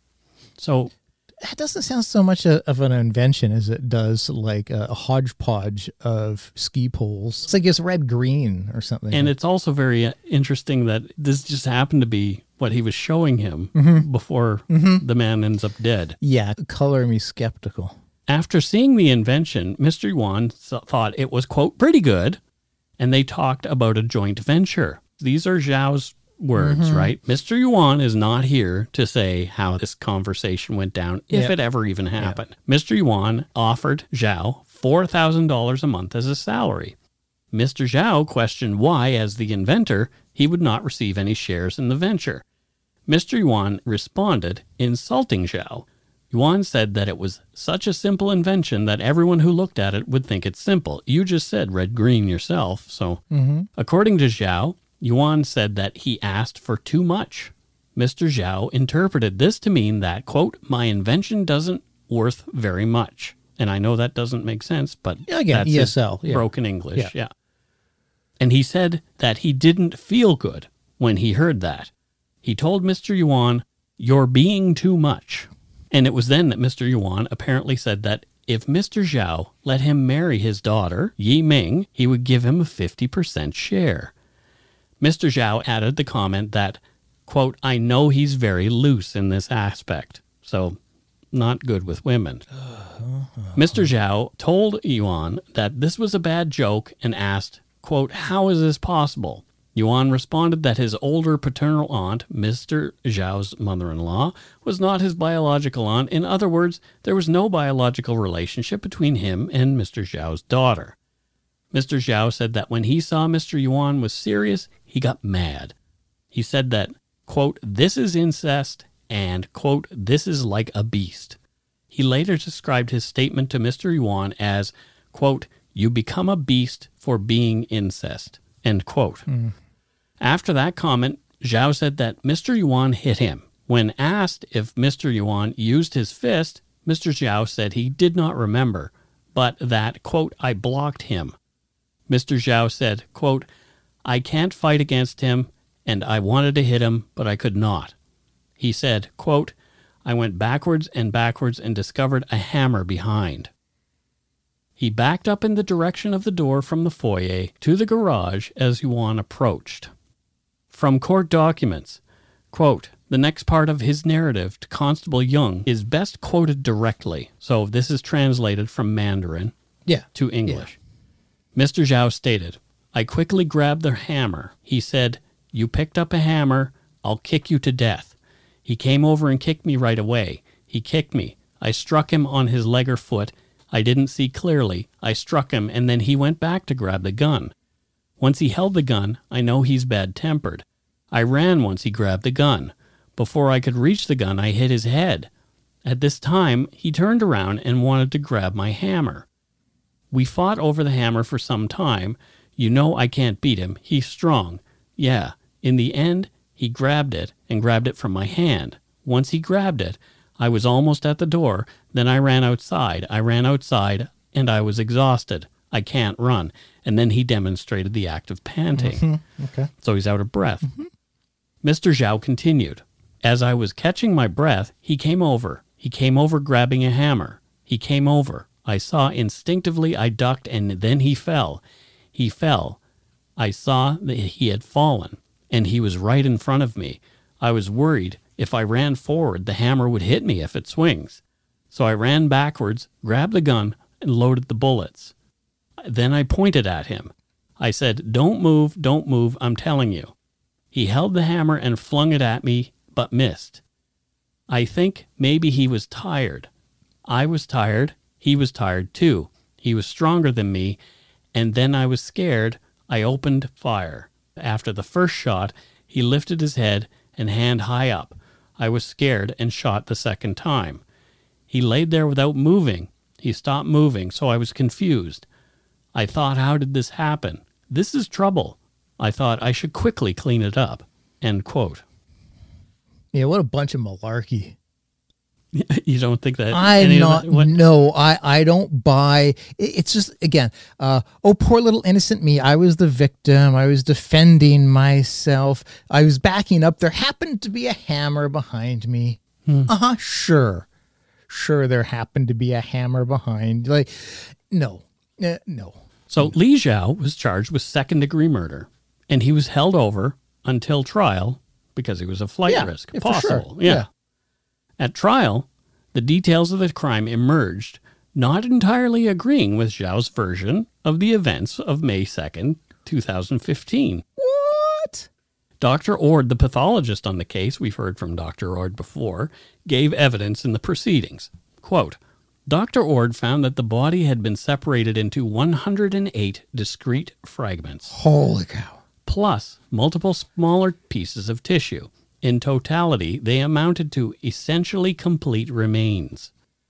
So that doesn't sound so much a, of an invention as it does like a, a hodgepodge of ski poles. It's like it's red-green or something. And it's also very interesting that this just happened to be what he was showing him mm-hmm. before mm-hmm. the man ends up dead. Yeah, color me skeptical. After seeing the invention, Mister Yuan thought it was, quote, pretty good, and they talked about a joint venture. These are Zhao's words, mm-hmm. right? Mister Yuan is not here to say how this conversation went down, if yep. it ever even happened. Yep. Mister Yuan offered Zhao four thousand dollars a month as a salary. Mister Zhao questioned why, as the inventor, he would not receive any shares in the venture. Mister Yuan responded, insulting Zhao. Yuan said that it was such a simple invention that everyone who looked at it would think it's simple. You just said red-green yourself, so mm-hmm. according to Zhao, Yuan said that he asked for too much. Mister Zhao interpreted this to mean that, quote, my invention doesn't worth very much. And I know that doesn't make sense, but yeah, again, that's E S L, yeah. broken English. Yeah. yeah. And he said that he didn't feel good when he heard that. He told Mister Yuan, you're being too much. And it was then that Mister Yuan apparently said that if Mister Zhao let him marry his daughter, Yi Ming, he would give him a fifty percent share. Mister Zhao added the comment that, quote, I know he's very loose in this aspect, so not good with women. Mister Zhao told Yuan that this was a bad joke and asked, quote, how is this possible? Yuan responded that his older paternal aunt, Mister Zhao's mother-in-law, was not his biological aunt. In other words, there was no biological relationship between him and Mister Zhao's daughter. Mister Zhao said that when he saw Mister Yuan was serious, he got mad. He said that, quote, this is incest and, quote, this is like a beast. He later described his statement to Mister Yuan as, quote, you become a beast for being incest, end quote. Mm. After that comment, Zhao said that Mister Yuan hit him. When asked if Mister Yuan used his fist, Mister Zhao said he did not remember, but that, quote, I blocked him. Mister Zhao said, quote, I can't fight against him, and I wanted to hit him, but I could not. He said, quote, I went backwards and backwards and discovered a hammer behind. He backed up in the direction of the door from the foyer to the garage as Yuan approached. From court documents, quote, the next part of his narrative to Constable Young is best quoted directly. So this is translated from Mandarin Yeah. to English. Yeah. Mister Zhao stated, I quickly grabbed the hammer. He said, you picked up a hammer, I'll kick you to death. He came over and kicked me right away. He kicked me. I struck him on his leg or foot. I didn't see clearly. I struck him, and then he went back to grab the gun. Once he held the gun, I know he's bad-tempered. I ran once he grabbed the gun. Before I could reach the gun, I hit his head. At this time, he turned around and wanted to grab my hammer. We fought over the hammer for some time. You know I can't beat him. He's strong. Yeah. In the end, he grabbed it and grabbed it from my hand. Once he grabbed it, I was almost at the door. Then I ran outside. I ran outside, and I was exhausted. I can't run. And then he demonstrated the act of panting. Mm-hmm. Okay. So he's out of breath. Mm-hmm. Mister Zhao continued. As I was catching my breath, he came over. He came over grabbing a hammer. He came over. I saw instinctively I ducked, and then he fell. He fell. I saw that he had fallen, and he was right in front of me. I was worried if I ran forward, the hammer would hit me if it swings. So I ran backwards, grabbed the gun, and loaded the bullets. Then I pointed at him. I said, don't move, don't move, I'm telling you. He held the hammer and flung it at me, but missed. I think maybe he was tired. I was tired. He was tired too. He was stronger than me, and then I was scared. I opened fire. After the first shot, he lifted his head and hand high up. I was scared and shot the second time. He laid there without moving. He stopped moving, so I was confused. I thought, how did this happen? This is trouble. I thought I should quickly clean it up. End quote. Yeah, what a bunch of malarkey. You don't think that? I'm not, that, no, I, I don't buy, it's just, again, uh, oh, poor little innocent me. I was the victim. I was defending myself. I was backing up. There happened to be a hammer behind me. Hmm. Uh-huh, sure. Sure, there happened to be a hammer behind. Like, no, uh, no. So Li Zhao was charged with second-degree murder, and he was held over until trial because he was a flight yeah, risk. Yeah, Possible, for sure. yeah. yeah. At trial, the details of the crime emerged, not entirely agreeing with Zhao's version of the events of May second, two thousand fifteen. What? Doctor Ord, the pathologist on the case, we've heard from Doctor Ord before, gave evidence in the proceedings. Quote, Doctor Ord found that the body had been separated into one hundred eight discrete fragments. Holy cow. Plus multiple smaller pieces of tissue. In totality, they amounted to essentially complete remains.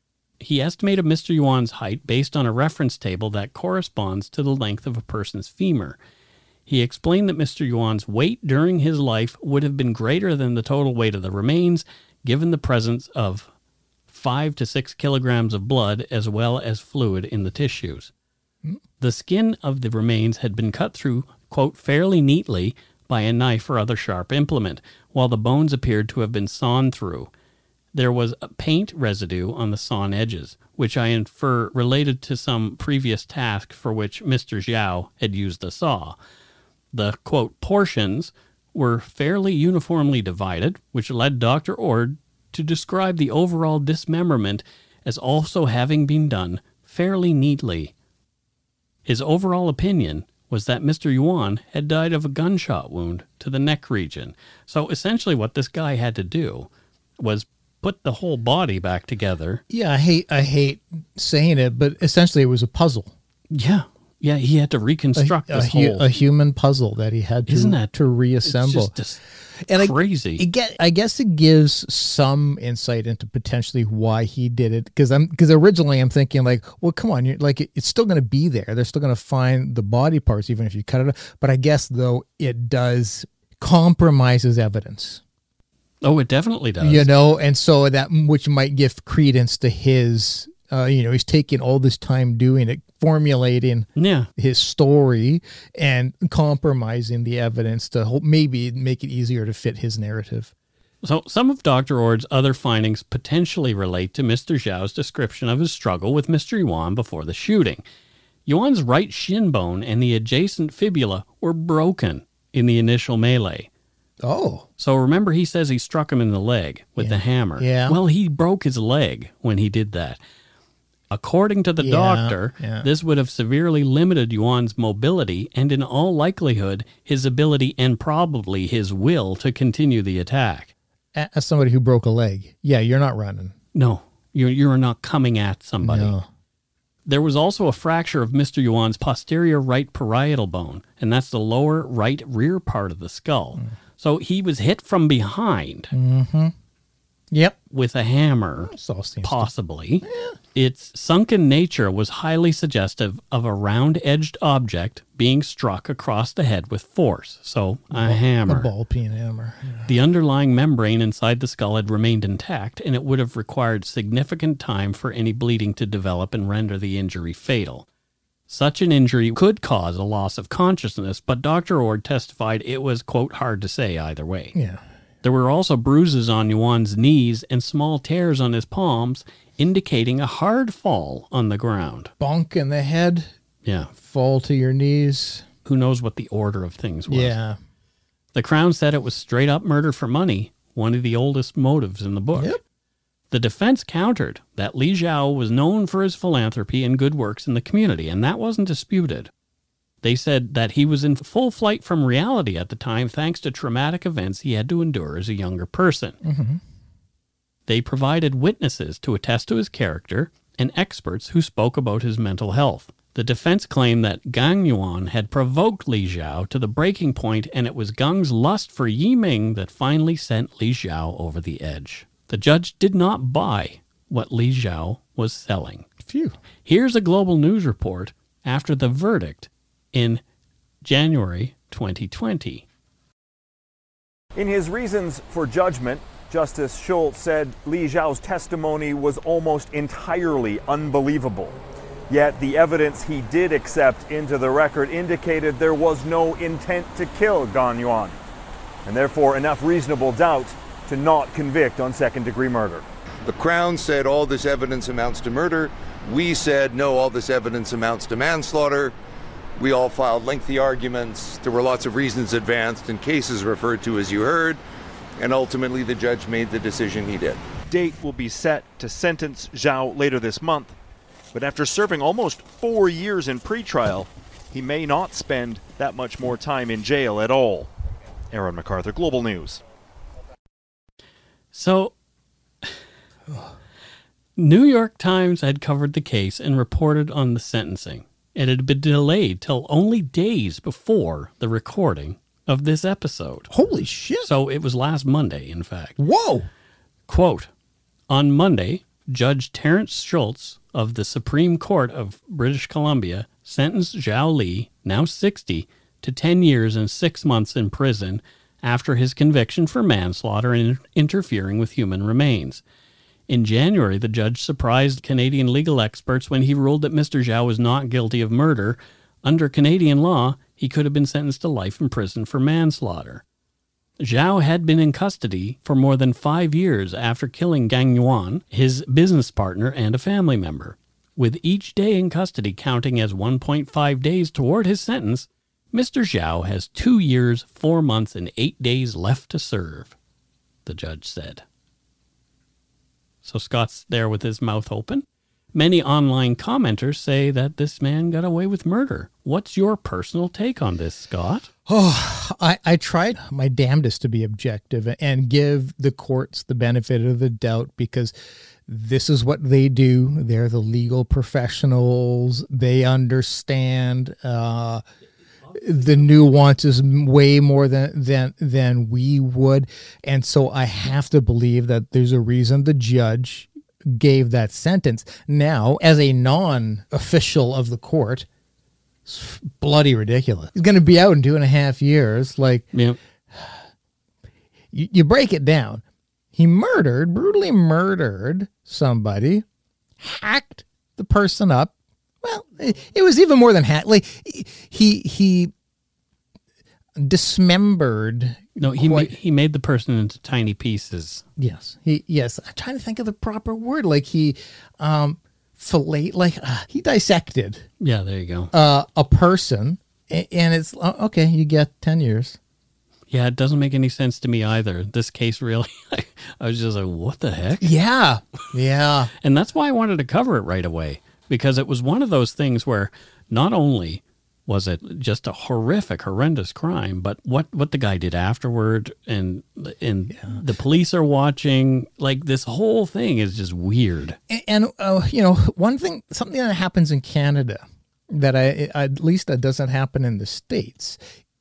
He estimated Mister Yuan's height based on a reference table that corresponds to the length of a person's femur. He explained that Mister Yuan's weight during his life would have been greater than the total weight of the remains, given the presence of five to six kilograms of blood as well as fluid in the tissues. Hmm. The skin of the remains had been cut through, quote, fairly neatly by a knife or other sharp implement, while the bones appeared to have been sawn through. There was a paint residue on the sawn edges, which I infer related to some previous task for which Mister Zhao had used the saw. The, quote, portions were fairly uniformly divided, which led Doctor Ord to describe the overall dismemberment as also having been done fairly neatly. His overall opinion was that Mister Yuan had died of a gunshot wound to the neck region. So essentially what this guy had to do was put the whole body back together. Yeah, I hate I hate saying it, but essentially it was a puzzle. Yeah. Yeah, he had to reconstruct a, this a, hu- whole... a human puzzle that he had to, Isn't that, to reassemble. It's just, just and crazy. I, it get, I guess it gives some insight into potentially why he did it. Because I'm because originally I'm thinking like, well, come on, you're, like it, it's still going to be there. They're still going to find the body parts even if you cut it off. But I guess though it does compromises evidence. Oh, it definitely does. You know, and so that which might give credence to his Uh, you know, he's taking all this time doing it, formulating Yeah. his story and compromising the evidence to hope maybe make it easier to fit his narrative. So some of Doctor Ord's other findings potentially relate to Mister Zhao's description of his struggle with Mister Yuan before the shooting. Yuan's right shin bone and the adjacent fibula were broken in the initial melee. Oh. So remember he says he struck him in the leg with Yeah. the hammer. Yeah. Well, he broke his leg when he did that. According to the Yeah, doctor, yeah. this would have severely limited Yuan's mobility and in all likelihood his ability and probably his will to continue the attack. As somebody who broke a leg, yeah, you're not running. No, you're, you're not coming at somebody. No. There was also a fracture of Mister Yuan's posterior right parietal bone, and that's the lower right rear part of the skull. Mm. So he was hit from behind Mm-hmm. Yep. with a hammer, This all seems possibly. Its sunken nature was highly suggestive of a round-edged object being struck across the head with force, so a hammer. a ball peen hammer. Yeah. The underlying membrane inside the skull had remained intact, and it would have required significant time for any bleeding to develop and render the injury fatal. Such an injury could cause a loss of consciousness, but Doctor Ord testified it was, quote, hard to say either way. Yeah. There were also bruises on Yuan's knees and small tears on his palms, indicating a hard fall on the ground. Bonk in the head, Yeah. fall to your knees. Who knows what the order of things was. Yeah. The Crown said it was straight up murder for money, one of the oldest motives in the book. Yep. The defense countered that Li Zhao was known for his philanthropy and good works in the community, and that wasn't disputed. They said that he was in full flight from reality at the time thanks to traumatic events he had to endure as a younger person. Mm-hmm. They provided witnesses to attest to his character and experts who spoke about his mental health. The defense claimed that Gang Yuan had provoked Li Zhao to the breaking point, and it was Gang's lust for Yiming that finally sent Li Zhao over the edge. The judge did not buy what Li Zhao was selling. Phew. Here's a Global News report after the verdict in January twenty twenty. In his reasons for judgment, Justice Schultz said Li Zhao's testimony was almost entirely unbelievable. Yet the evidence he did accept into the record indicated there was no intent to kill Gang Yuan, and therefore enough reasonable doubt to not convict on second-degree murder. The Crown said all this evidence amounts to murder. We said, no, all this evidence amounts to manslaughter. We all filed lengthy arguments. There were lots of reasons advanced and cases referred to, as you heard. And ultimately, the judge made the decision he did. Date will be set to sentence Zhao later this month. But after serving almost four years in pretrial, he may not spend that much more time in jail at all. Aaron MacArthur, Global News. So, New York Times had covered the case and reported on the sentencing. It had been delayed till only days before the recording of this episode. Holy shit. So it was last Monday, in fact. Whoa. Quote, on Monday, Judge Terrence Schultz of the Supreme Court of British Columbia sentenced Zhao Li, now sixty, to ten years and six months in prison after his conviction for manslaughter and interfering with human remains. In January, the judge surprised Canadian legal experts when he ruled that Mister Zhao was not guilty of murder. Under Canadian law, he could have been sentenced to life in prison for manslaughter. Zhao had been in custody for more than five years after killing Gang Yuan, his business partner and a family member. With each day in custody counting as one point five days toward his sentence, Mister Zhao has two years, four months, and eight days left to serve, the judge said. So Scott's there with his mouth open. Many online commenters say that this man got away with murder. What's your personal take on this, Scott? Oh, I, I tried my damnedest to be objective and give the courts the benefit of the doubt because this is what they do. They're the legal professionals. They understand uh, the nuances way more than, than, than we would. And so I have to believe that there's a reason the judge gave that sentence. Now, as a non-official of the court, it's bloody ridiculous. He's going to be out in two and a half years. Like, Yeah. you, you break it down. He murdered, brutally murdered somebody, hacked the person up. Well, it, it was even more than hat. Like he he dismembered. No, he quite, ma- he made the person into tiny pieces. Yes, he yes. I'm trying to think of the proper word. Like he um, fillet. Like uh, he dissected. Yeah, there you go. Uh, a person, and, and it's uh, okay. You get ten years. Yeah, it doesn't make any sense to me either. This case really, I, I was just like, what the heck? Yeah, yeah. And that's why I wanted to cover it right away, because it was one of those things where not only was it just a horrific, horrendous crime, but what, what the guy did afterward, and and yeah. the police are watching. Like, this whole thing is just weird. And, and uh, you know, one thing, something that happens in Canada that I at least that doesn't happen in the States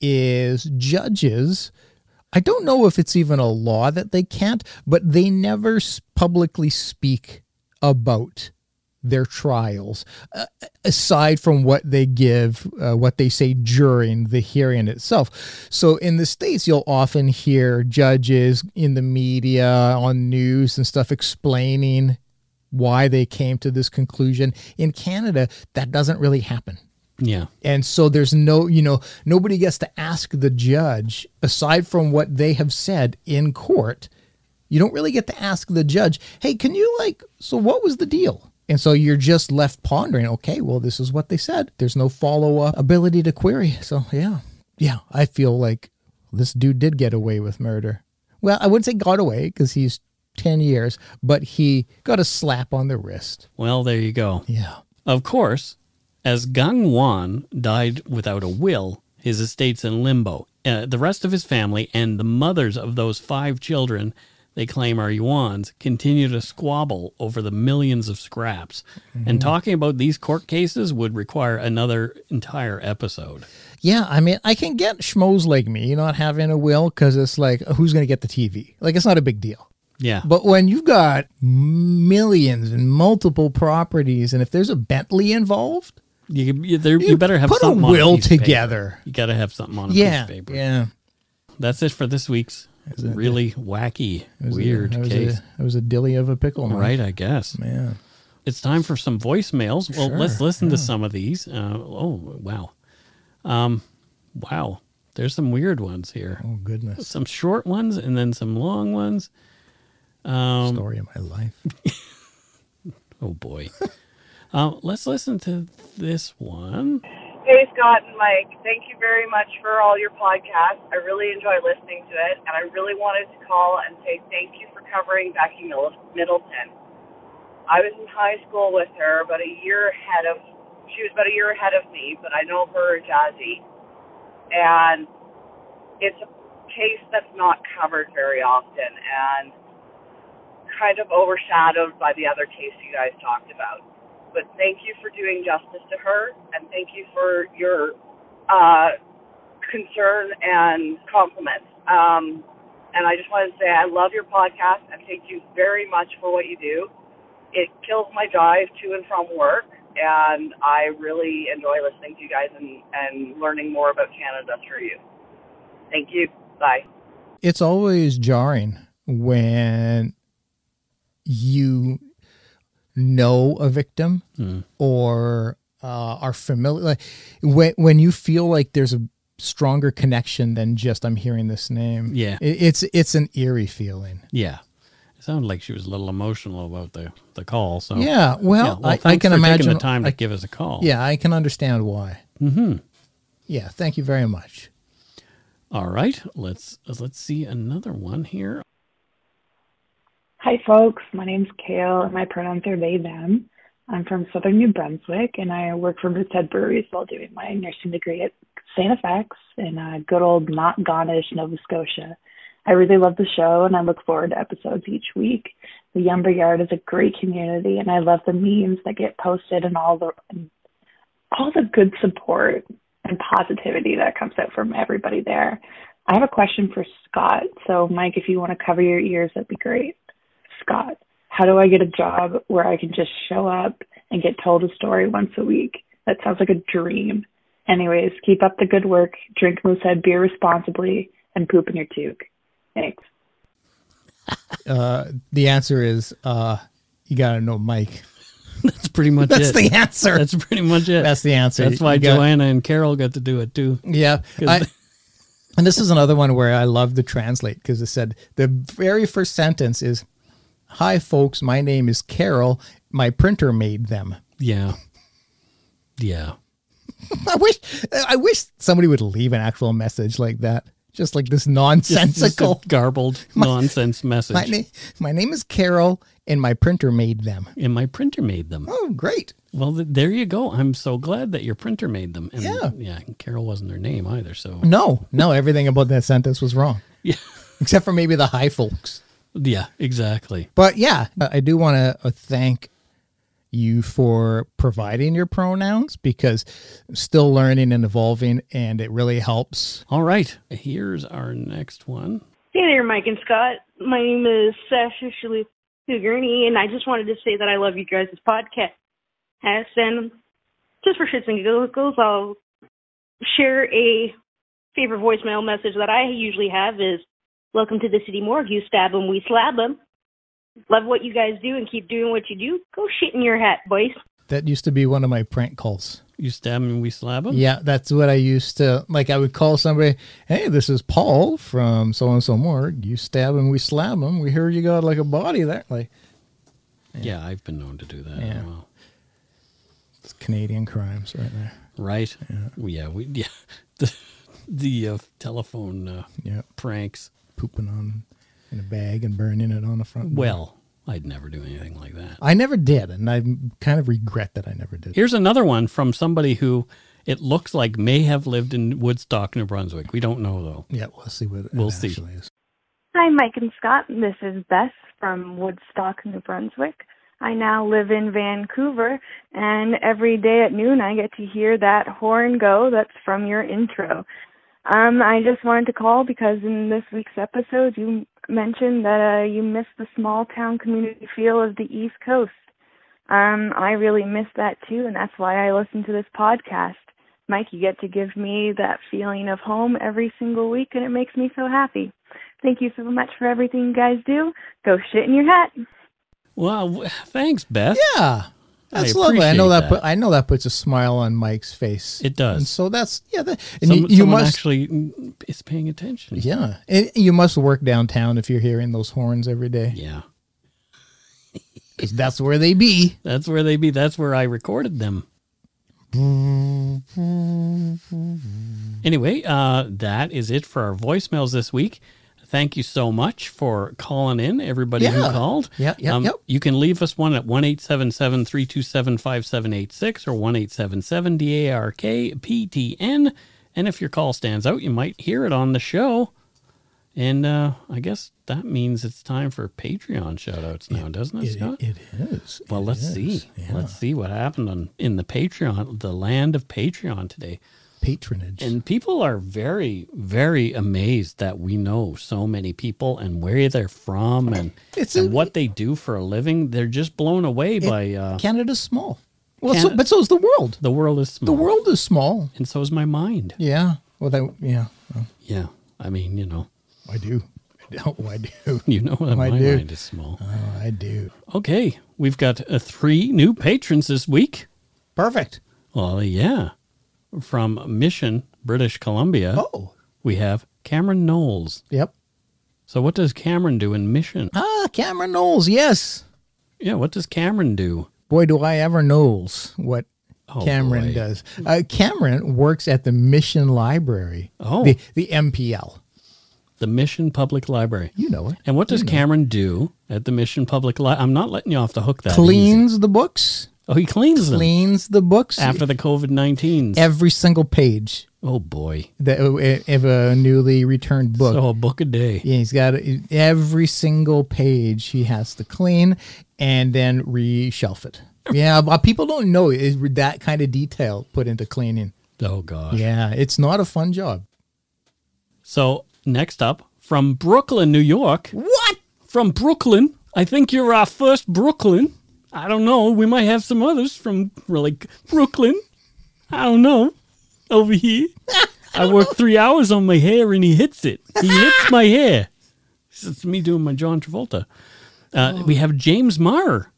is judges. I don't know if it's even a law that they can't, but they never publicly speak about their trials, uh, aside from what they give, uh, what they say during the hearing itself. So in the States, you'll often hear judges in the media, on news and stuff, explaining why they came to this conclusion. In Canada, that doesn't really happen. Yeah. And so there's no, you know, nobody gets to ask the judge, aside from what they have said in court. You don't really get to ask the judge, hey, can you like, so what was the deal? And so you're just left pondering, okay, well, this is what they said. There's no follow-up ability to query. So, yeah. Yeah, I feel like this dude did get away with murder. Well, I wouldn't say got away because he's ten years, but he got a slap on the wrist. Well, there you go. Yeah. Of course, as Gung Wan died without a will, his estate's in limbo. Uh, the rest of his family and the mothers of those five children they claim are Yuan's continue to squabble over the millions of scraps. Mm-hmm. And talking about these court cases would require another entire episode. Yeah, I mean, I can get schmoes like me not having a will because it's like, who's going to get the T V? Like, it's not a big deal. Yeah. But when you've got millions and multiple properties, and if there's a Bentley involved, you you, there, you, you better have put something a will on a piece together. Of paper. You got to have something on a yeah, piece of paper. Yeah. That's it for this week's really wacky, weird a, case. A, it was a dilly of a pickle, Mike. Right, I guess. Man. It's time for some voicemails. Well, sure, let's listen yeah. to some of these. Uh, oh, wow. Um, wow. There's some weird ones here. Oh, goodness. Some short ones and then some long ones. Um, Story of my life. Oh, boy. uh, let's listen to this one. Hey, Scott and Mike. Thank you very much for all your podcasts. I really enjoy listening to it, and I really wanted to call and say thank you for covering Becky Middleton. I was in high school with her, about a year ahead of, she was about a year ahead of me, but I know her, Jazzy. And it's a case that's not covered very often and kind of overshadowed by the other case you guys talked about. But thank you for doing justice to her, and thank you for your uh, concern and compliments. Um, and I just wanted to say I love your podcast, and thank you very much for what you do. It kills my drive to and from work, and I really enjoy listening to you guys and, and learning more about Canada through you. Thank you. Bye. It's always jarring when you know a victim mm. or uh, are familiar. Like, when when you feel like there's a stronger connection than just I'm hearing this name. Yeah, it, it's it's an eerie feeling. Yeah, it sounded like she was a little emotional about the, the call. So yeah, well, yeah, well I, thanks I can for imagine taking the time to I, give us a call. Yeah, I can understand why. Mm-hmm. Yeah, thank you very much. All right, let's let's see another one here. Hi, folks. My name's Kale, and my pronouns are they, them. I'm from southern New Brunswick, and I work for Moosehead Breweries while doing my nursing degree at Saint F X in uh, good old Knockgonish, Nova Scotia. I really love the show, and I look forward to episodes each week. The Yumber Yard is a great community, and I love the memes that get posted and all the and all the good support and positivity that comes out from everybody there. I have a question for Scott. So, Mike, if you want to cover your ears, that'd be great. Scott, how do I get a job where I can just show up and get told a story once a week? That sounds like a dream. Anyways, keep up the good work, drink Moosehead beer responsibly, and poop in your toque. Thanks. Uh, the answer is uh, you got to know Mike. That's pretty much That's it. the answer. That's pretty much it. That's the answer. That's why You got- Joanna and Carol got to do it too. Yeah. I, and this is another one where I love to translate because it said the very first sentence is, "Hi, folks. My name is Carol. My printer made them." Yeah. Yeah. I wish I wish somebody would leave an actual message like that. Just like this nonsensical, just, just a garbled My- nonsense message. My, na- my name is Carol, and my printer made them. And my printer made them. Oh, great. Well, th- there you go. I'm so glad that your printer made them. And Yeah. Yeah. Carol wasn't her name either. So, No, no, everything about that sentence was wrong. yeah. Except for maybe the hi, folks. Yeah, exactly. But yeah, I do want to thank you for providing your pronouns because I'm still learning and evolving, and it really helps. All right. Here's our next one. Hey there, Mike and Scott. My name is Sasha Shalif Gurney, and I just wanted to say that I love you guys' podcast. And just for shits and giggles, I'll share a favorite voicemail message that I usually have is, "Welcome to the City Morgue. You stab 'em, we slab 'em. Love what you guys do and keep doing what you do. Go shit in your hat, boys." That used to be one of my prank calls. You stab him and we slab him? Yeah, that's what I used to, like I would call somebody, "Hey, this is Paul from so-and-so morgue. You stab him, we slab him. We hear you got like a body there." Like, Yeah, yeah I've been known to do that. Yeah. as well. It's Canadian crimes right there. Right? Yeah. Yeah. We, yeah. The, the uh, telephone uh, Yeah. pranks. Pooping on in a bag and burning it on the front door. Well, I'd never do anything like that. I never did, and I kind of regret that I never did. Here's another one from somebody who it looks like may have lived in Woodstock, New Brunswick. We don't know, though. Yeah, we'll see what it We'll actually see. is. Hi, Mike and Scott. This is Beth from Woodstock, New Brunswick. I now live in Vancouver, and every day at noon I get to hear that horn go that's from your intro. Um, I just wanted to call because in this week's episode you mentioned that uh, you miss the small town community feel of the East Coast. Um, I really miss that too, and that's why I listen to this podcast. Mike, you get to give me that feeling of home every single week, and it makes me so happy. Thank you so much for everything you guys do. Go shit in your hat. Well, w- thanks, Beth. Yeah, that's I lovely. I know appreciate that. that. Put, I know that puts a smile on Mike's face. It does. And so that's yeah. That, and Some, you, you someone must actually mm, is paying attention. yeah. And you must work downtown if you're hearing those horns every day. Yeah. 'Cause that's where they be. That's where they be. That's where I recorded them. Anyway, uh, that is it for our voicemails this week. Thank you so much for calling in, everybody who Yeah. called. Yeah, yeah, yep. You can leave us one at one eight seven seven, three two seven, five seven eight six or one eight seven seven D A R K P T N. And if your call stands out, you might hear it on the show. And uh, I guess that means it's time for Patreon shout-outs now, doesn't it, It, Scott? it is. Well, It let's is. see. Yeah. Let's see what happened on in the Patreon, the land of Patreon today. Patronage. And people are very, very amazed that we know so many people and where they're from and, It's and a- what they do for a living. They're just blown away It- by uh, Canada's small. Well, Canada- so, but so is the world. the world is small. The world is small. And so is my mind. Yeah. Well, that yeah. Well, Yeah. I mean, you know, I do. Oh, I do. you know that I my do. mind is small. Oh, I do. Okay. We've got uh, three new patrons this week. Perfect. Well, yeah. From Mission, British Columbia. Oh. We have Cameron Knowles. Yep. So what does Cameron do in Mission? Ah, Cameron Knowles. Yes. Yeah, what does Cameron do? Boy, do I ever knows what Oh, Cameron boy. does. Uh, Cameron works at the Mission Library. Oh. The, the M P L. The Mission Public Library. You know it. And what does You know. Cameron do at the Mission Public Library? I'm not letting you off the hook that Cleans the books. easy. Oh, he cleans them Cleans the books. after the COVID nineteen. Every single page Oh, boy. that of a newly returned book. So a book a day. Yeah, he's got every single page he has to clean and then reshelf it. Yeah, but people don't know is that kind of detail put into cleaning. Oh, gosh. Yeah, it's not a fun job. So next up, from Brooklyn, New York. What? From Brooklyn. I think you're our first Brooklyn. I don't know. We might have some others from like Brooklyn. I don't know. Over here. I, I work know. three hours on my hair and he hits it. He hits my hair. It's me doing my John Travolta. Uh, oh. We have James Marr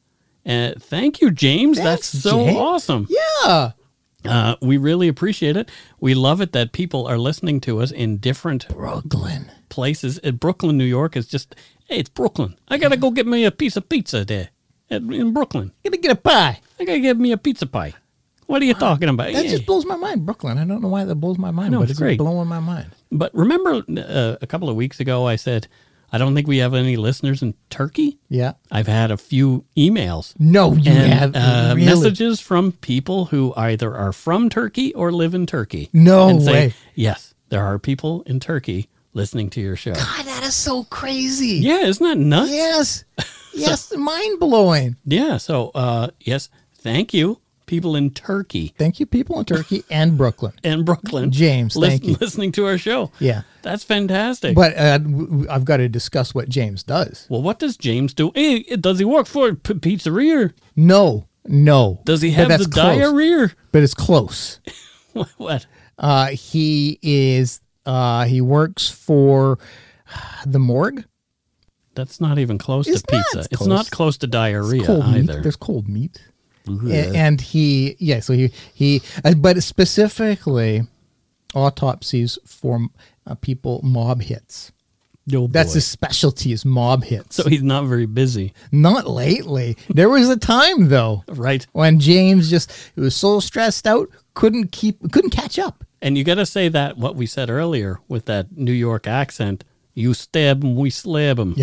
Uh, thank you, James. Thanks, That's so James. awesome. Yeah. Uh, we really appreciate it. We love it that people are listening to us in different Brooklyn places. Uh, Brooklyn, New York is just, hey, it's Brooklyn. I got to go get me a piece of pizza there at, in Brooklyn. Gotta get a pie. I got to get me a pizza pie. What are you talking about? That Yeah. just blows my mind. Brooklyn. I don't know why that blows my mind, No, but it's it's great. blowing my mind. But remember uh, a couple of weeks ago, I said, I don't think we have any listeners in Turkey. Yeah. I've had a few emails. No, you and, have uh, really? messages from people who either are from Turkey or live in Turkey. No and say, way. yes, there are people in Turkey listening to your show. God, that is so crazy. Yeah, isn't that nuts? Yes. Yes, mind blowing. Yeah. So, uh, yes, thank you, people in Turkey Thank you, people in Turkey and Brooklyn. and Brooklyn. James, lis- thank you. listening to our show. Yeah. That's fantastic. But uh, w- w- I've got to discuss what James does. well, what does James do? Hey, does he work for a p- pizzeria? No, no. Does he But have that's the close. diarrhea? But it's close. What? Uh, he is, uh, he works for the morgue. That's not even close It's to not. pizza. It's It's, close. not close to diarrhea It's cold meat. either. There's cold meat. Ugh. A- And he, yeah, so he, he, uh, but specifically autopsies for uh, people, mob hits. Oh, That's boy. his specialty is mob hits. So he's not very busy, Not lately. There was a time though right? when James just he was so stressed out, couldn't keep, couldn't catch up. And you got to say that what we said earlier with that New York accent. You stab him, we slab him.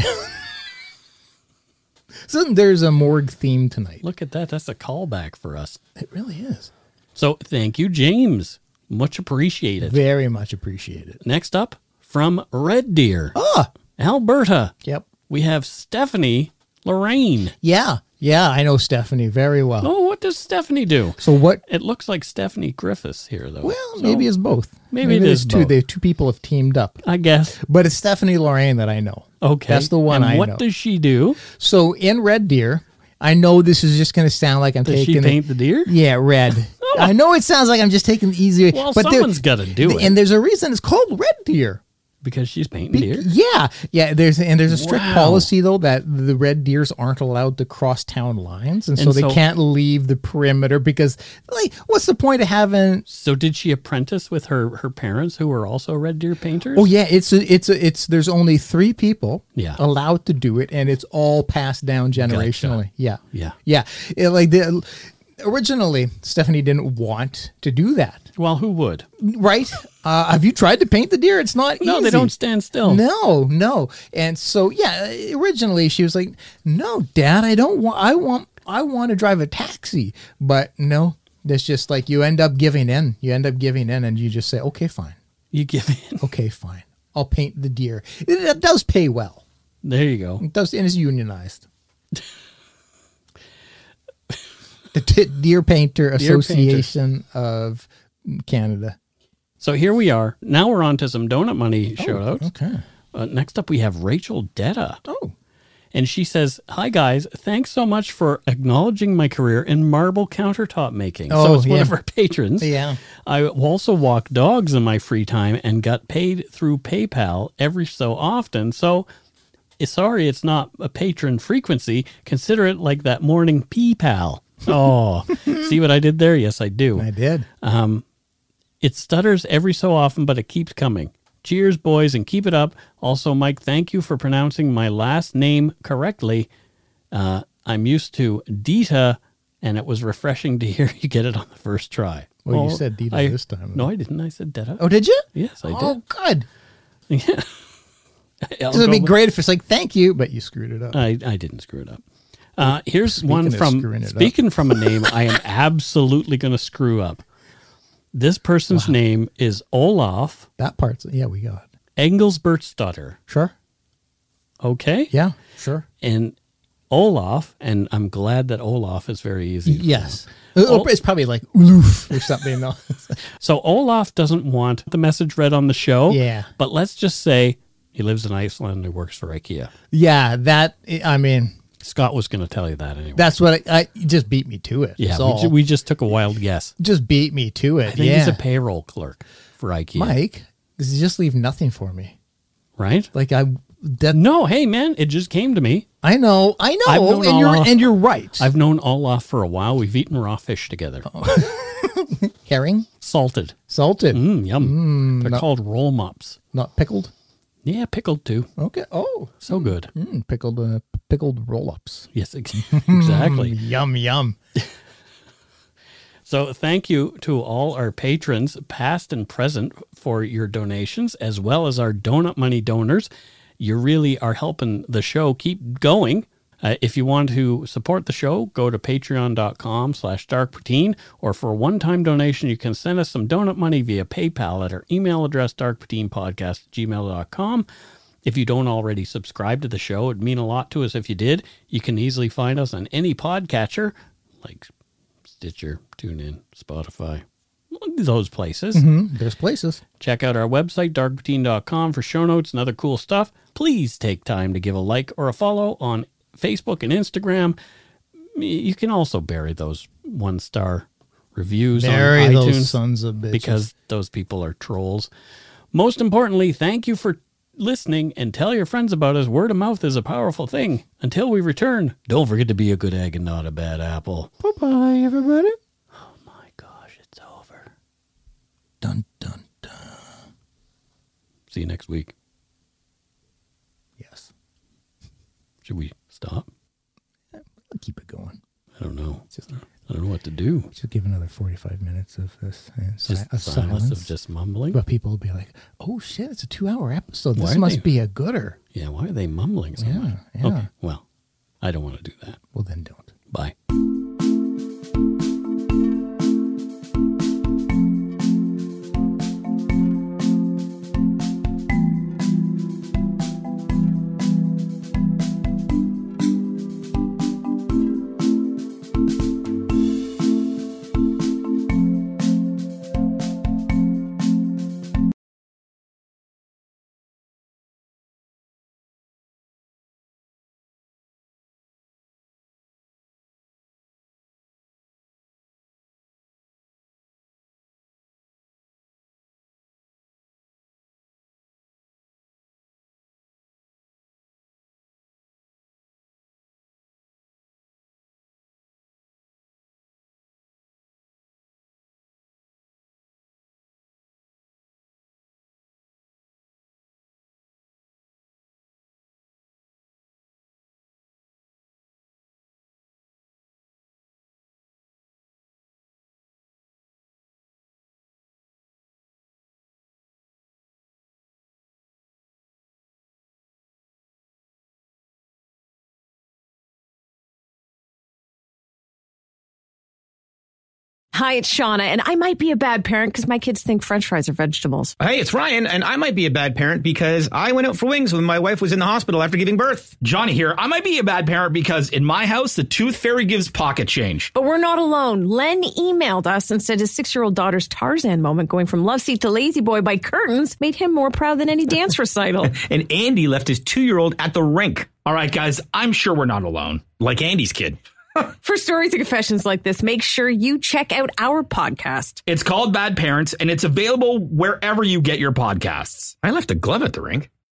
So there's a morgue theme tonight. Look at that. That's a callback for us. It really is. So thank you, James. Much appreciated. Very much appreciated. Next up, from Red Deer, Ah, Alberta, yep. we have Stephanie Lorraine. Yeah, yeah. I know Stephanie very well. Oh, what does Stephanie do? So what? It looks like Stephanie Griffiths here, though. Well, So, maybe it's both. maybe it is two. both. The two people have teamed up, I guess. but it's Stephanie Lorraine that I know. Okay. That's the one and I what know. does she do? So in Red Deer, I know this is just going to sound like I'm Does taking she it- paint the deer? Yeah, red. I know it sounds like I'm just taking the easy. Well, but there- someone's got to do it And there's a reason it's called Red Deer. because she's painting Be- deer. Yeah, yeah. There's and there's a strict Wow. policy though that the red deers aren't allowed to cross town lines, and so And they so- can't leave the perimeter because, like, what's the point of having? So did she apprentice with her her parents who were also red deer painters? Oh yeah, it's a, it's a, it's there's only three people Yeah. allowed to do it, and it's all passed down generationally. Yeah, Yeah. yeah. It, like the originally, Stephanie didn't want to do that, Well, who would? right? Uh, have you tried to paint the deer? It's not No, easy. they don't stand still. No, no. And so, yeah, originally she was like, "No, Dad, I don't want. I want. I want to drive a taxi." But no, that's just like you end up giving in. You end up giving in, and you just say, "Okay, fine. You give in. Okay, fine. I'll paint the deer." It, it does pay well. There you go. It does, and it's unionized. The T- Deer Painter Deer Association of Canada. So here we are. Now we're on to some donut money shout outs. Okay. Uh, next up, we have Rachel Detta. Oh. And she says, "Hi, guys. Thanks so much for acknowledging my career in marble countertop making." so Oh, it's one yeah. of our patrons. Yeah. I also walk dogs in my free time and got paid through PayPal every so often. So eh, sorry, it's not a patron frequency. Consider it like that morning pee pal. Oh, see what I did there? Yes, I do. I did. Um, it stutters every so often, but it keeps coming. Cheers, boys, and keep it up. Also, Mike, thank you for pronouncing my last name correctly. Uh, I'm used to Dita, and it was refreshing to hear you get it on the first try. Well, you said Dita I- this time. No, I didn't. I said Dita. Oh, did you? Yes, I did. Oh, good. Yeah. I'll This would go be with- great if it's like, thank you, but you screwed it up. I, I didn't screw it up. Uh, here's Speaking one of from screwing it up. speaking from a name I am absolutely going to screw up. This person's name is Olaf That part's, yeah, we got it. Engelsbertstutter. Sure. Okay? Yeah, sure. And Olaf, and I'm glad that Olaf is very easy. Yes. Oh. It's probably like oof or something. No. So Olaf doesn't want the message read on the show. Yeah. But let's just say he lives in Iceland and he works for IKEA. Yeah, that, I mean, Scott was going to tell you that anyway. that's what I, I you just beat me to it. yeah, That's we, all. ju- we just took a wild guess. just beat me to it. I think yeah. he's a payroll clerk for IKEA. Mike, this is just leave nothing for me. Right? Like I, that, no, hey, man, it just came to me. I know, I I've know, known and you're Olaf- and you're right. I've known Olaf for a while. We've eaten raw fish together. Herring, Salted. salted, Mm, yum. Mm, They're not- called roll mops. not pickled. Yeah, pickled too. Okay. Oh, So good. mm, pickled, uh, pickled roll-ups. Yes, ex- exactly. Mm, yum, yum. So thank you to all our patrons, past and present, for your donations, as well as our donut money donors. You really are helping the show keep going. Uh, if you want to support the show, go to patreon.com slash darkpoutine, or for a one-time donation, you can send us some donut money via PayPal at our email address, darkpoutinepodcast at gmail dot com. If you don't already subscribe to the show, it'd mean a lot to us if you did. You can easily find us on any podcatcher, like Stitcher, TuneIn, Spotify, those places. Mm-hmm. There's places. Check out our website, dark poutine dot com, for show notes and other cool stuff. Please take time to give a like or a follow on Facebook and Instagram. You can also bury those one-star reviews Bury on iTunes, those sons of bitches. because those people are trolls. Most importantly, thank you for listening, and tell your friends about us. Word of mouth is a powerful thing. Until we return, don't forget to be a good egg and not a bad apple. Bye-bye, everybody. Oh my gosh, it's over. Dun, dun, dun. See you next week. Yes. Should we stop? I'll keep it going. I don't know. Just, I don't know what to do. just give another forty-five minutes of this. Uh, si- Just a silence silence. of just mumbling. But people will be like, oh, shit, it's a two-hour episode. Why This are must they- be a gooder. Yeah, why are they mumbling so Yeah, much? yeah. Okay, well, I don't want to do that. Well, then don't. Bye. Hi, it's Shauna, and I might be a bad parent because my kids think French fries are vegetables. Hey, it's Ryan, and I might be a bad parent because I went out for wings when my wife was in the hospital after giving birth. Johnny here. I might be a bad parent because in my house, the tooth fairy gives pocket change. But we're not alone. Len emailed us and said his six-year-old daughter's Tarzan moment going from love seat to lazy boy by curtains made him more proud than any dance recital. And Andy left his two-year-old at the rink. All right, guys, I'm sure we're not alone. Like Andy's kid. For stories and confessions like this, make sure you check out our podcast. It's called Bad Parents, and it's available wherever you get your podcasts. I left a glove at the rink.